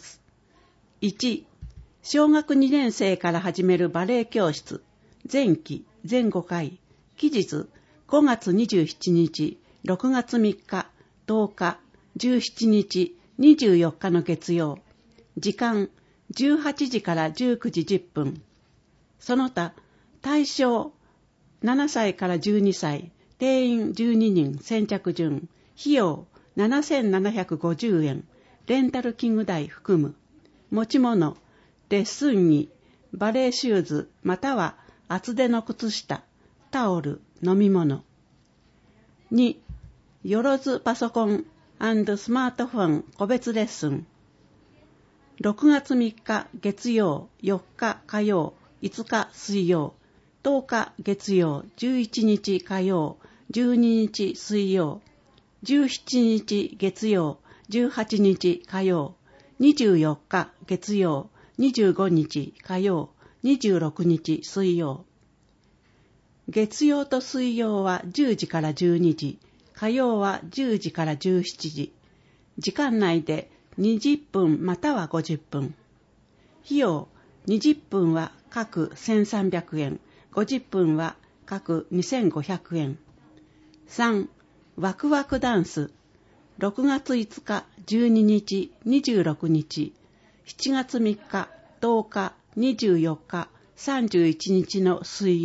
。1. 小学2年生から始めるバレエ教室。前期、全5回。期日、5月27日、6月3日、10日、17日、24日の月曜。時間、18時から19時10分。その他、対象、7歳から12歳、定員12人、先着順。費用、7750円。レンタル器具代含む。持ち物、レッスン着、バレーシューズ、または厚手の靴下、タオル、飲み物。2. よろずパソコン&スマートフォン個別レッスン。6月3日月曜、4日火曜、5日水曜、10日月曜、11日火曜、12日水曜、17日月曜、18日火曜、24日月曜、25日火曜、26日水曜。月曜と水曜は10時から12時、火曜は10時から17時。時間内で20分または50分。費用、20分は各1300円、50分は各2500円。3. ワクワクダンス。6月5日、12日、26日、7月3日、10日、24日、31日の水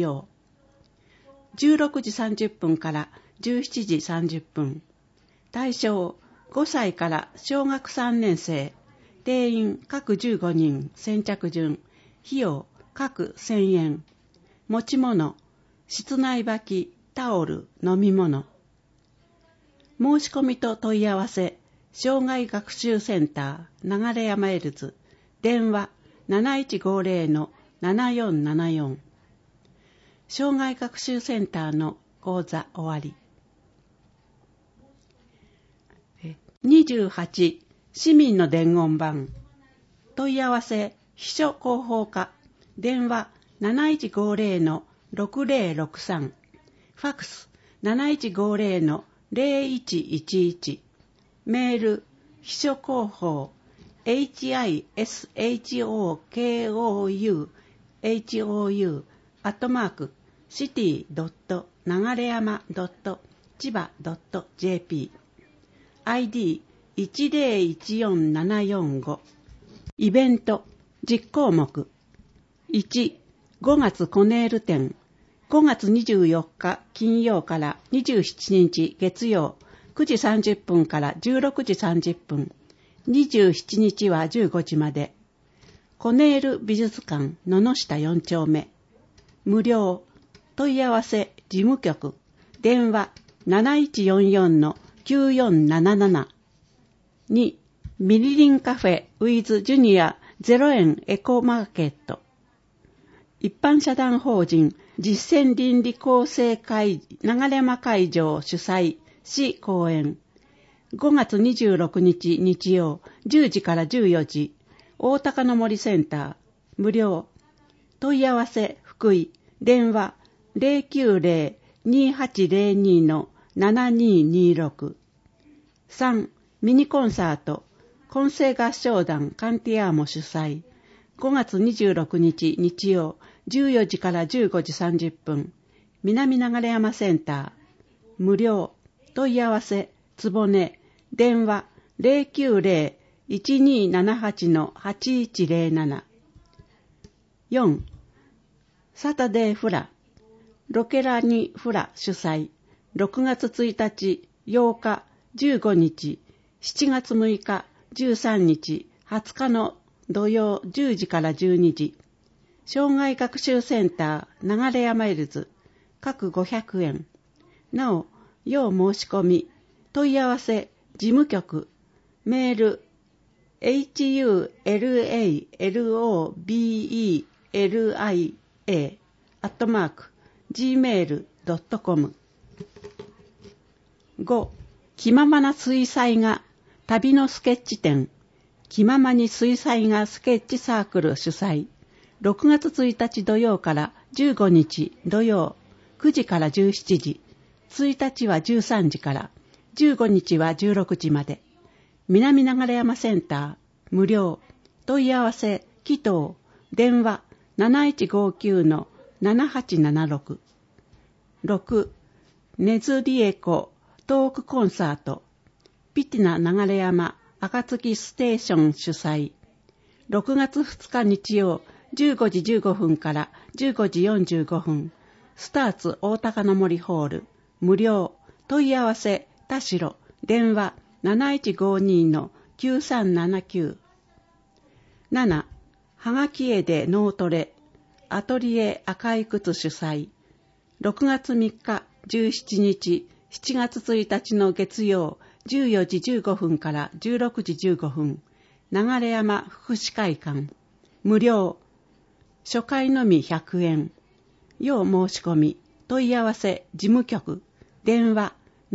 曜。16時30分から17時30分。対象、5 5歳から小学3年生、定員各15人、先着順、費用各1000円、持ち物、室内履き、タオル、飲み物。申し込みと問い合わせ、障害学習センター、流山エルズ、電話 7150-7474。障害学習センターの講座終わり。28、市民の伝言板。問い合わせ、秘書広報課、電話 7150-6063。ファクス 7150-0111。メール、秘書広報、hishokou@city.nagareyama.chiba.jp。ID 1014745。イベント10項目。1、5月コネール展。5月24日金曜から27日月曜9時30分から16時30分。27日は15時まで。コネール美術館野々下4丁目。無料。問い合わせ事務局。電話 7144-9477。2、ミリリンカフェウィズジュニア0円エコマーケット。一般社団法人実践倫理構成会流山会場主催市講演。5月26日日曜10時から14時。大高の森センター。無料。問い合わせ福井。電話 090-2802-7226。3、ミニコンサート。混声合唱団カンティアーモ主催。5月26日日曜14時から15時30分。南流山センター。無料。問い合わせつぼね。電話 090-1278-8107。4、サタデーフラ。ロケラニフラ主催。6月1日、8日、15日、7月6日、13日、20日の土曜10時から12時。障害学習センター流山エルズ。各500円。なお、要申し込み、問い合わせ、事務局、メール、hulabella@gmail.com。 5、気ままな水彩画、旅のスケッチ展、気ままに水彩画スケッチサークル主催。6月1日土曜から15日土曜9時から17時。1日は13時から、15日は16時まで。南流山センター、無料。問い合わせ、祈祷、電話 7159-7876。6、ネズリエコトークコンサート。ピティナ流山暁ステーション主催。6月2日日曜15時15分から15時45分。スターツ大高の森ホール。無料。問い合わせ、田代。電話 7152-9379。7、はがき絵で脳トレ。アトリエ赤い靴主催。6月3日、17日、7月1日の月曜、14時15分から16時15分。流山福祉会館。無料。初回のみ100円。要申し込み、問い合わせ、事務局。電話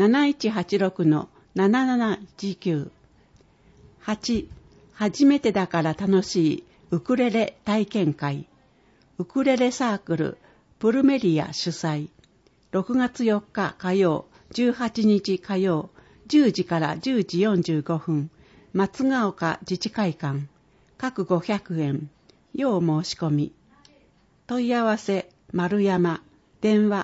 7186-7719。8、初めてだから楽しいウクレレ体験会。ウクレレサークルプルメリア主催。6月4日火曜、18日火曜、10時から10時45分。松ヶ丘自治会館。各500円。要申し込み。問い合わせ、丸山。電話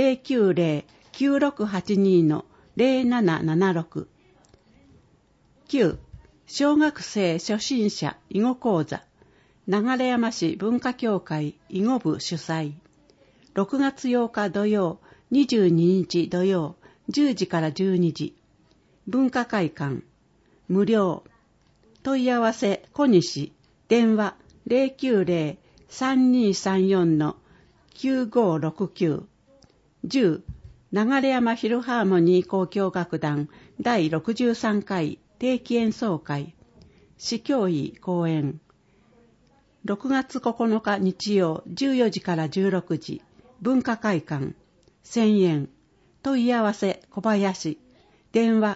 090-9682-0776。9、小学生初心者囲碁講座。流山市文化協会囲碁部主催。6月8日土曜、22日土曜、10時から12時。文化会館。 無料。問い合わせ小西、電話 090-3234-9569。10、流山ヒルハーモニー交響楽団第63回定期演奏会。司教医講演。6月9日日曜14時から16時。文化会館。1000円。問い合わせ小林。電話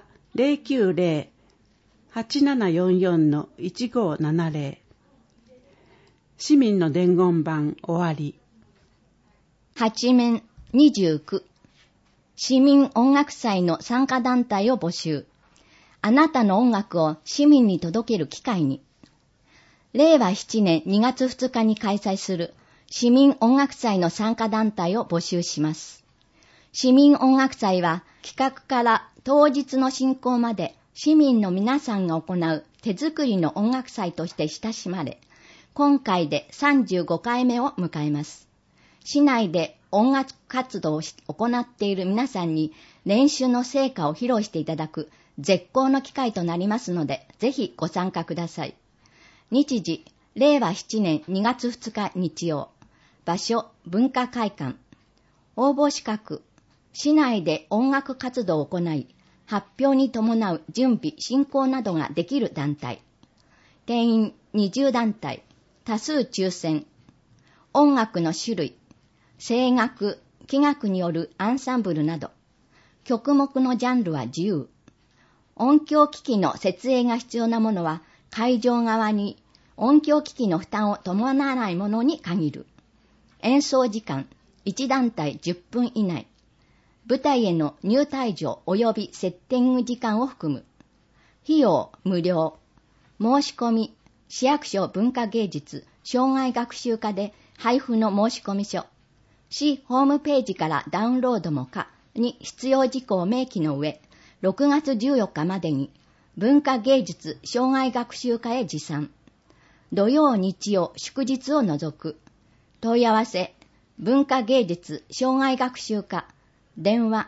090-8744-1570。市民の伝言板終わり。 8面29市民音楽祭の参加団体を募集。あなたの音楽を市民に届ける機会に。令和7年2月2日に開催する市民音楽祭の参加団体を募集します。市民音楽祭は企画から当日の進行まで市民の皆さんが行う手作りの音楽祭として親しまれ、今回で35回目を迎えます。市内で音楽活動を行っている皆さんに練習の成果を披露していただく絶好の機会となりますので、ぜひご参加ください。日時、令和7年2月2日日曜。場所、文化会館。応募資格、市内で音楽活動を行い、発表に伴う準備、進行などができる団体。定員20団体。多数抽選。音楽の種類。声楽、器楽によるアンサンブルなど。曲目のジャンルは自由。音響機器の設営が必要なものは、会場側に音響機器の負担を伴わないものに限る。演奏時間、1団体10分以内。舞台への入退場及びセッティング時間を含む。費用無料。申し込み、市役所文化芸術障害学習課で配布の申込書。市ホームページからダウンロードも可に必要事項を明記の上、6月14日までに文化芸術障害学習課へ持参。土曜日曜祝日を除く。問い合わせ、文化芸術障害学習課。電話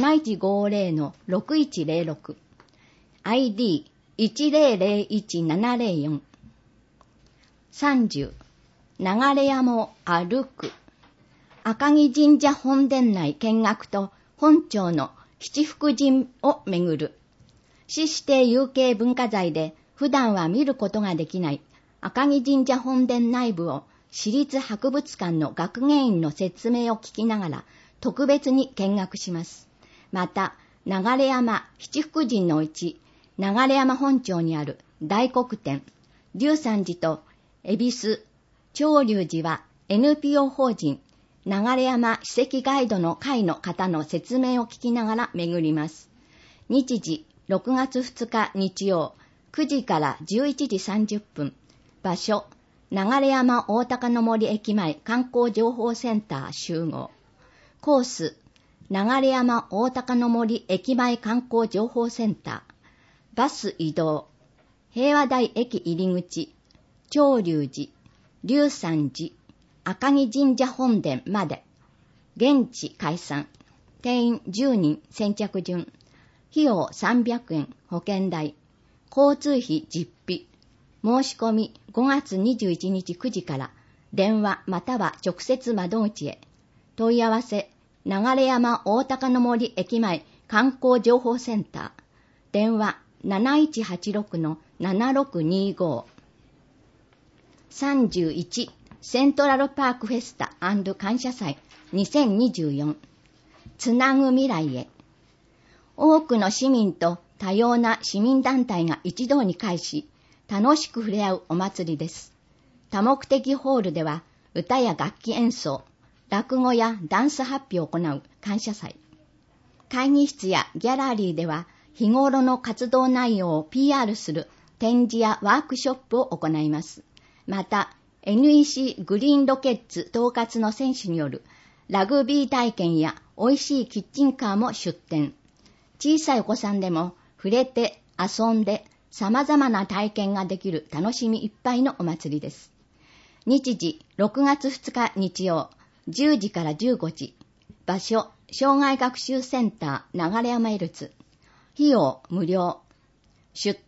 7150-6106 ID1001-704 30流山を歩く赤城神社本殿内見学と本庁の七福神を巡る市指定有形文化財で普段は見ることができない赤城神社本殿内部を市立博物館の学芸員の説明を聞きながら特別に見学します。また、流山七福神のうち、流山本町にある大黒天、龍山寺と恵比寿、長龍寺は NPO 法人流山史跡ガイドの会の方の説明を聞きながら巡ります。日時、6月2日日曜、9時から11時30分。場所、流山大高の森駅前観光情報センター集合。コース、流山大高の森駅前観光情報センター。バス移動。平和台駅入口、長龍寺、龍山寺、赤城神社本殿まで。現地解散。定員10人先着順。費用300円保険代。交通費実費。申し込み5月21日9時から電話または直接窓口へ。問い合わせ、流山大高の森駅前観光情報センター。電話 7186-7625。31セントラルパークフェスタ&感謝祭2024。つなぐ未来へ。多くの市民と多様な市民団体が一堂に会し、楽しく触れ合うお祭りです。多目的ホールでは歌や楽器演奏、落語やダンス発表を行う感謝祭。会議室やギャラリーでは日頃の活動内容を PR する展示やワークショップを行います。また、NEC グリーンロケッツ統括の選手によるラグビー体験や美味しいキッチンカーも出展。小さいお子さんでも触れて遊んで様々な体験ができる楽しみいっぱいのお祭りです。日時6月2日日曜10時から15時。場所、障害学習センター流山エルツ。費用無料。出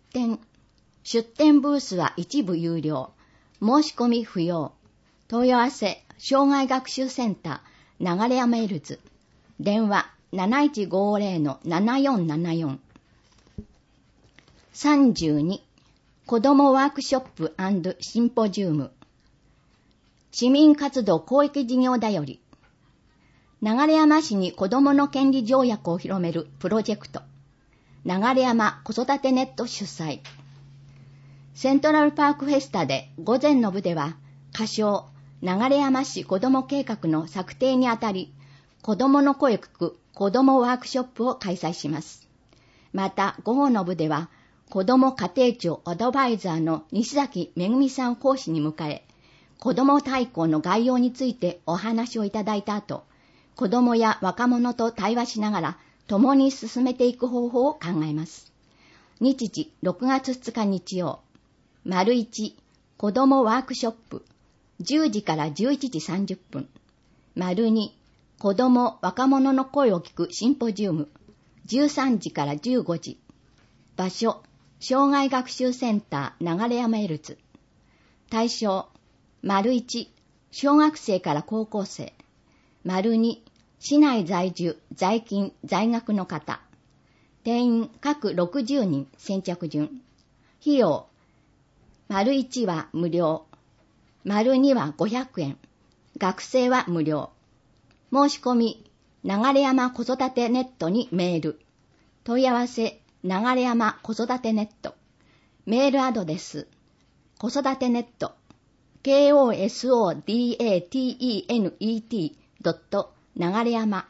店ブースは一部有料。申し込み不要。問い合わせ、障害学習センター、流山エルズ。電話、7150-7474。32、子どもワークショップ&シンポジウム。市民活動公益事業だより。流山市に子どもの権利条約を広めるプロジェクト。流山子育てネット主催。セントラルパークフェスタで午前の部では、仮称、流山市子ども計画の策定にあたり、子どもの声を聞く子どもワークショップを開催します。また、午後の部では、子ども家庭庁アドバイザーの西崎めぐみさん講師に迎え、子ども大綱の概要についてお話をいただいた後、子どもや若者と対話しながら共に進めていく方法を考えます。日時6月2日日曜、丸1、子どもワークショップ、10時から11時30分。丸2、子ども若者の声を聞くシンポジウム、13時から15時。場所、障害学習センター流山エルズ。対象、丸1、小学生から高校生。丸2、市内在住、在勤、在学の方。定員各60人先着順。費用、丸1は無料。丸2は500円。学生は無料。申し込み、流山子育てネットにメール。問い合わせ、流山子育てネット。メールアドレス、子育てネット、kosodatenet. 流山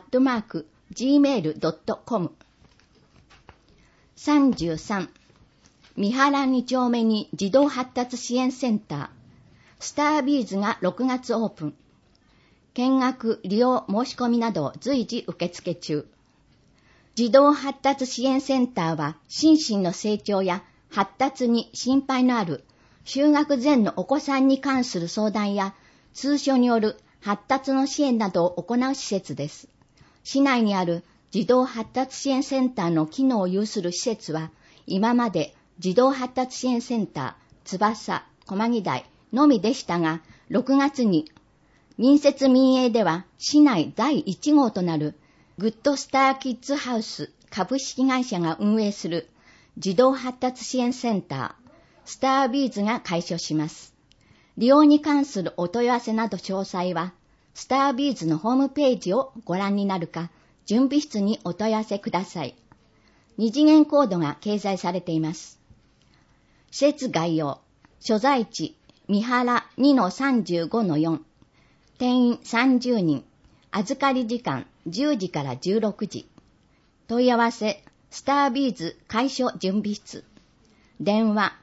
@gmail.com。33、三原2丁目に児童発達支援センター、スタービーズが6月オープン。見学、利用、申し込みなど随時受付中。児童発達支援センターは心身の成長や発達に心配のある就学前のお子さんに関する相談や通所による発達の支援などを行う施設です。市内にある児童発達支援センターの機能を有する施設は今まで児童発達支援センター、翼、駒木台のみでしたが、6月に民設民営では市内第1号となるグッドスターキッズハウス株式会社が運営する児童発達支援センター、スタービーズが開所します。利用に関するお問い合わせなど詳細は、スタービーズのホームページをご覧になるか、準備室にお問い合わせください。二次元コードが掲載されています。施設概要、所在地、三原 2-35-4、定員30人、預かり時間10時から16時。問い合わせ、スタービーズ開所準備室。電話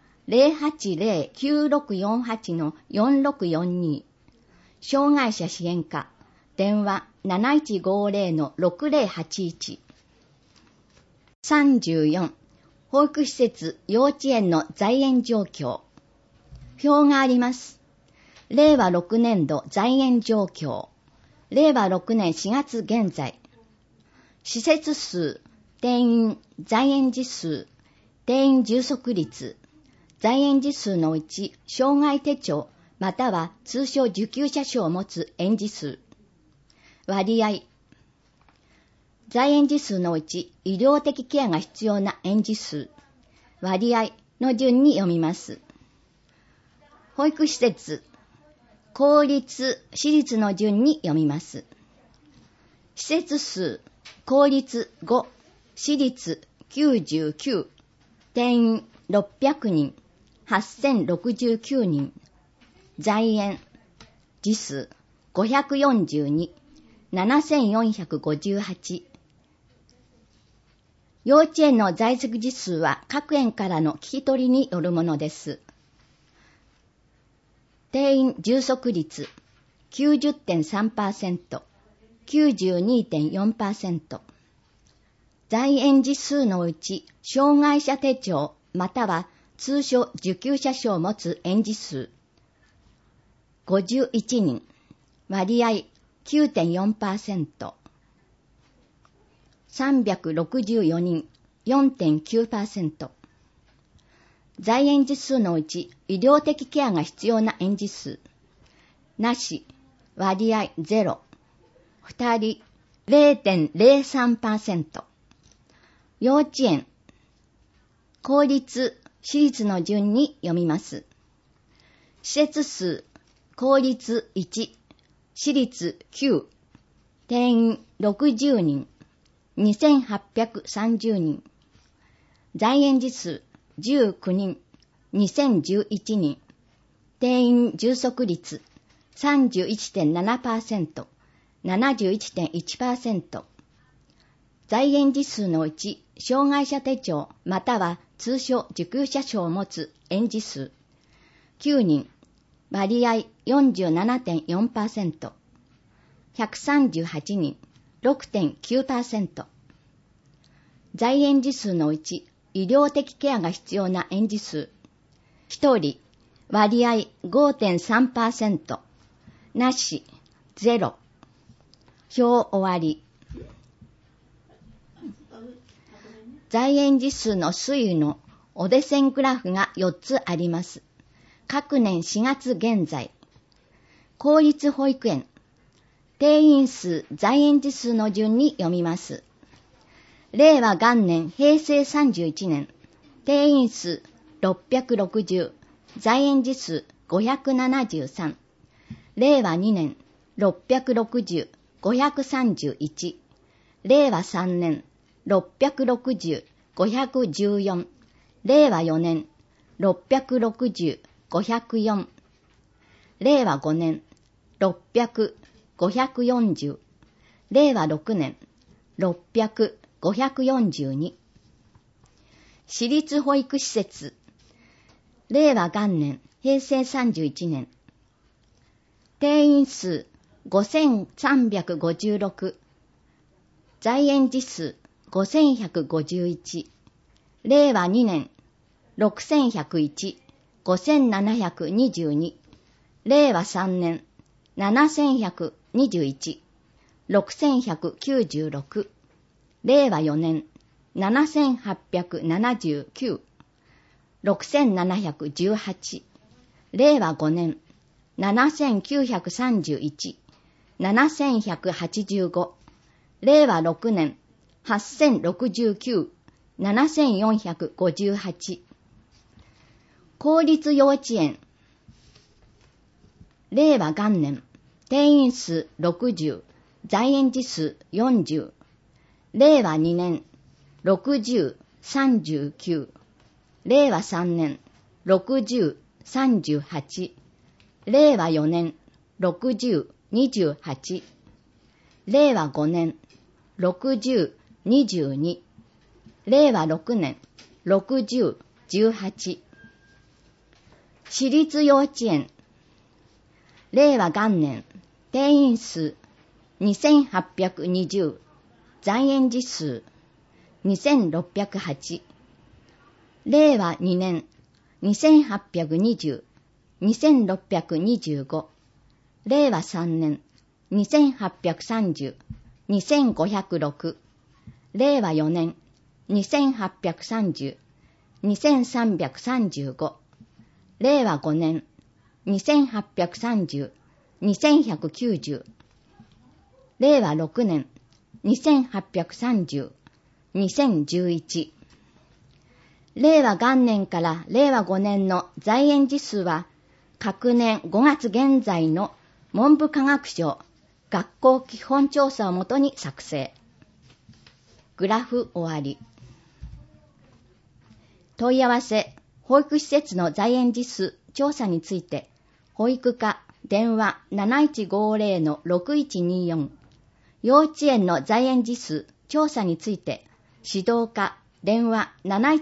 080-9648-4642。障害者支援課。電話 7150-6081。34、保育施設、幼稚園の在園状況。表があります。令和6年度在園状況。令和6年4月現在。施設数、定員、在園児数、定員充足率。在園児数のうち、障害手帳、または通称受給者証を持つ園児数。割合。在園児数のうち、医療的ケアが必要な園児数。割合の順に読みます。保育施設。公立、私立の順に読みます。施設数。公立5、私立99。定員600人。8069人。在園児数542、7458。幼稚園の在籍児数は各園からの聞き取りによるものです。定員充足率 90.3%、92.4%。在園児数のうち、障害者手帳または通所受給者証を持つ園児数51人、割合 9.4%。364人、4.9%。 在園児数のうち医療的ケアが必要な園児数、なし、割合0、2人 0.03%、幼稚園、公立、私立の順に読みます。施設数、公立1、私立9、定員60人、2830人、在園児数19人、2011人、定員充足率 31.7%、71.1%、在園児数のうち障害者手帳または通称受給者証を持つ園児数9人、割合 47.4%、138人、6.9%、在園児数のうち医療的ケアが必要な園児数1人、割合 5.3%、なし、0、表終わり。在園児数の推移のオデ線グラフが4つあります。各年4月現在、公立保育園、定員数、在園児数の順に読みます。令和元年平成31年、定員数660、在園児数573、令和2年660、531、令和3年660、514、令和4年660、504、令和5年600、540、令和6年600、542。私立保育施設、令和元年平成31年、定員数5356、在園児数5151、令和2年6101、5722、令和3年7121、6196、令和4年7879、6718、令和5年7931、7185、令和6年8069、7458。公立幼稚園、令和元年、定員数60、在園児数40、令和2年60、39、令和3年60、38、令和4年60、28、令和5年60、22、令和6年60、18。私立幼稚園、令和元年、定員数2820、在園児数2608、令和2年2820、2625、令和3年2830、2506、令和4年2830、2335、令和5年2830、2190、令和6年2830、2011。令和元年から令和5年の在園児数は各年5月現在の文部科学省学校基本調査をもとに作成。グラフ終わり。問い合わせ、保育施設の在園児数調査について、保育課電話 7150-6124、幼稚園の在園児数調査について、指導課電話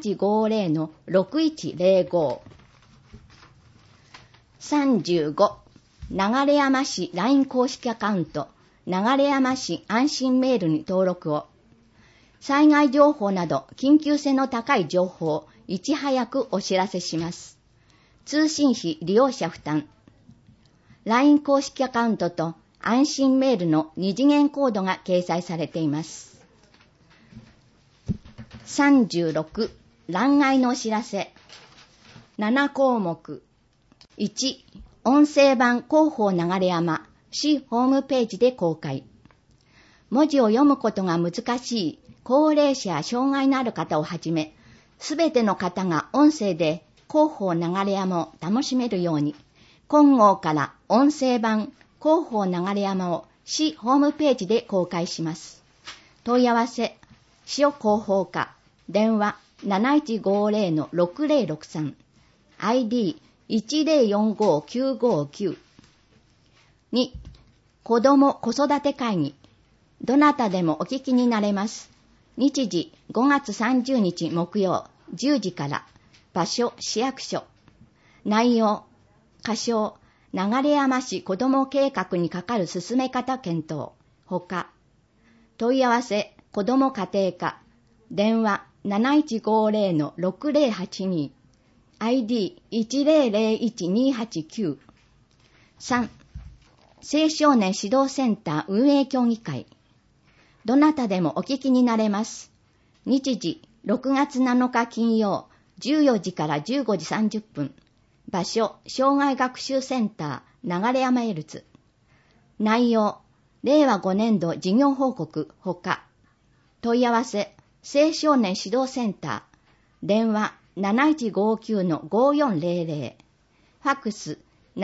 7150-6105。35、流山市 LINE 公式アカウント、流山市安心メールに登録を。災害情報など緊急性の高い情報をいち早くお知らせします。通信費利用者負担。LINE 公式アカウントと安心メールの2次元コードが掲載されています。36、欄外のお知らせ。 7項目。1、音声版広報流山、市ホームページで公開。文字を読むことが難しい高齢者や障害のある方をはじめ、すべての方が音声で広報流山を楽しめるように、今号から音声版広報流山を市ホームページで公開します。問い合わせ、市広報課、電話7150-6063、ID1045-959。2、子ども子育て会議。どなたでもお聞きになれます。日時5月30日木曜10時から。場所市役所。内容、仮称、流山市子ども計画にかかる進め方検討。ほか。問い合わせ、子ども家庭課。電話7150-6082。ID1001-289。3、青少年指導センター運営協議会。どなたでもお聞きになれます。日時6月7日金曜14時から15時30分。場所、障害学習センター流山エルツ。内容、令和5年度事業報告ほか。問い合わせ、青少年指導センター。電話7159-5400。ファックス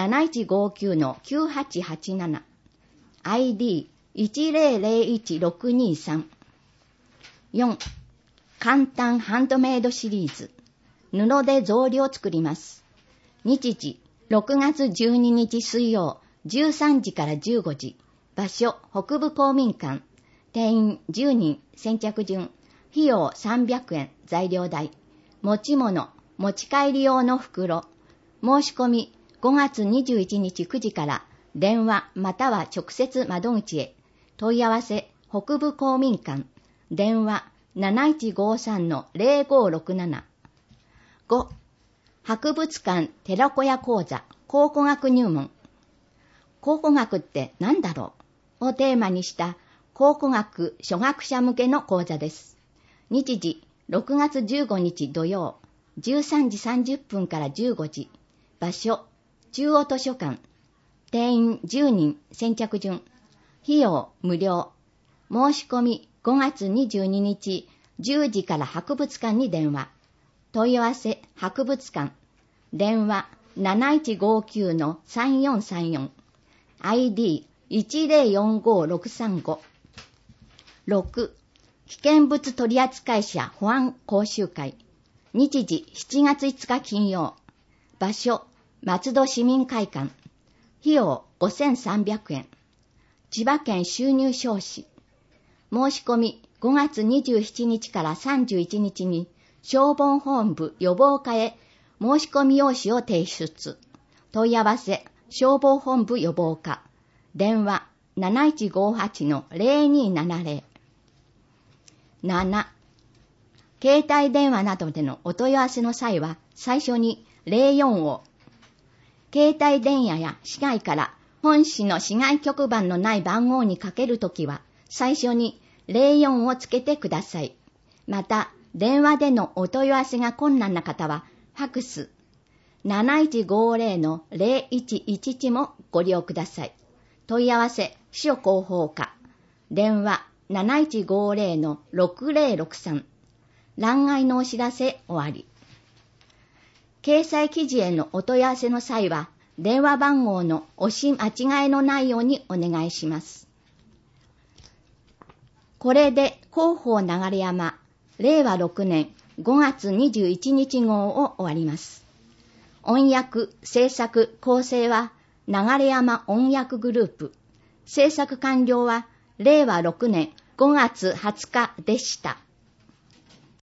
7159-9887。ID1001-623。4、簡単ハンドメイドシリーズ。布で草履を作ります。日時、6月12日水曜、13時から15時。場所、北部公民館。定員10人、先着順。費用300円、材料代。持ち物、持ち帰り用の袋。申し込み、5月21日9時から、電話または直接窓口へ。問い合わせ、北部公民館。電話7153-0567。5、博物館寺子屋講座考古学入門。考古学って何だろうをテーマにした考古学初学者向けの講座です。日時6月15日土曜13時30分から15時。場所中央図書館。定員10人先着順。費用無料。申し込み5月22日10時から博物館に電話。問い合わせ博物館。電話7159-3434。ID1045-635。6、危険物取扱者保安講習会。日時7月5日金曜。場所松戸市民会館。費用5300円。千葉県収入少子。申し込み5月27日から31日に消防本部予防課へ申し込み用紙を提出。問い合わせ消防本部予防課。電話7158-0270。7、携帯電話などでのお問い合わせの際は最初に04を。携帯電話や市外から本市の市外局番のない番号にかけるときは最初に04をつけてください。また、電話でのお問い合わせが困難な方は、ファクス7150-0111もご利用ください。問い合わせ、市広報課。電話7150-6063。欄外のお知らせ終わり。掲載記事へのお問い合わせの際は、電話番号の押し間違いのないようにお願いします。これで広報流山、令和6年5月21日号を終わります。音訳、制作、構成は流山音訳グループ。制作完了は令和6年5月20日でした。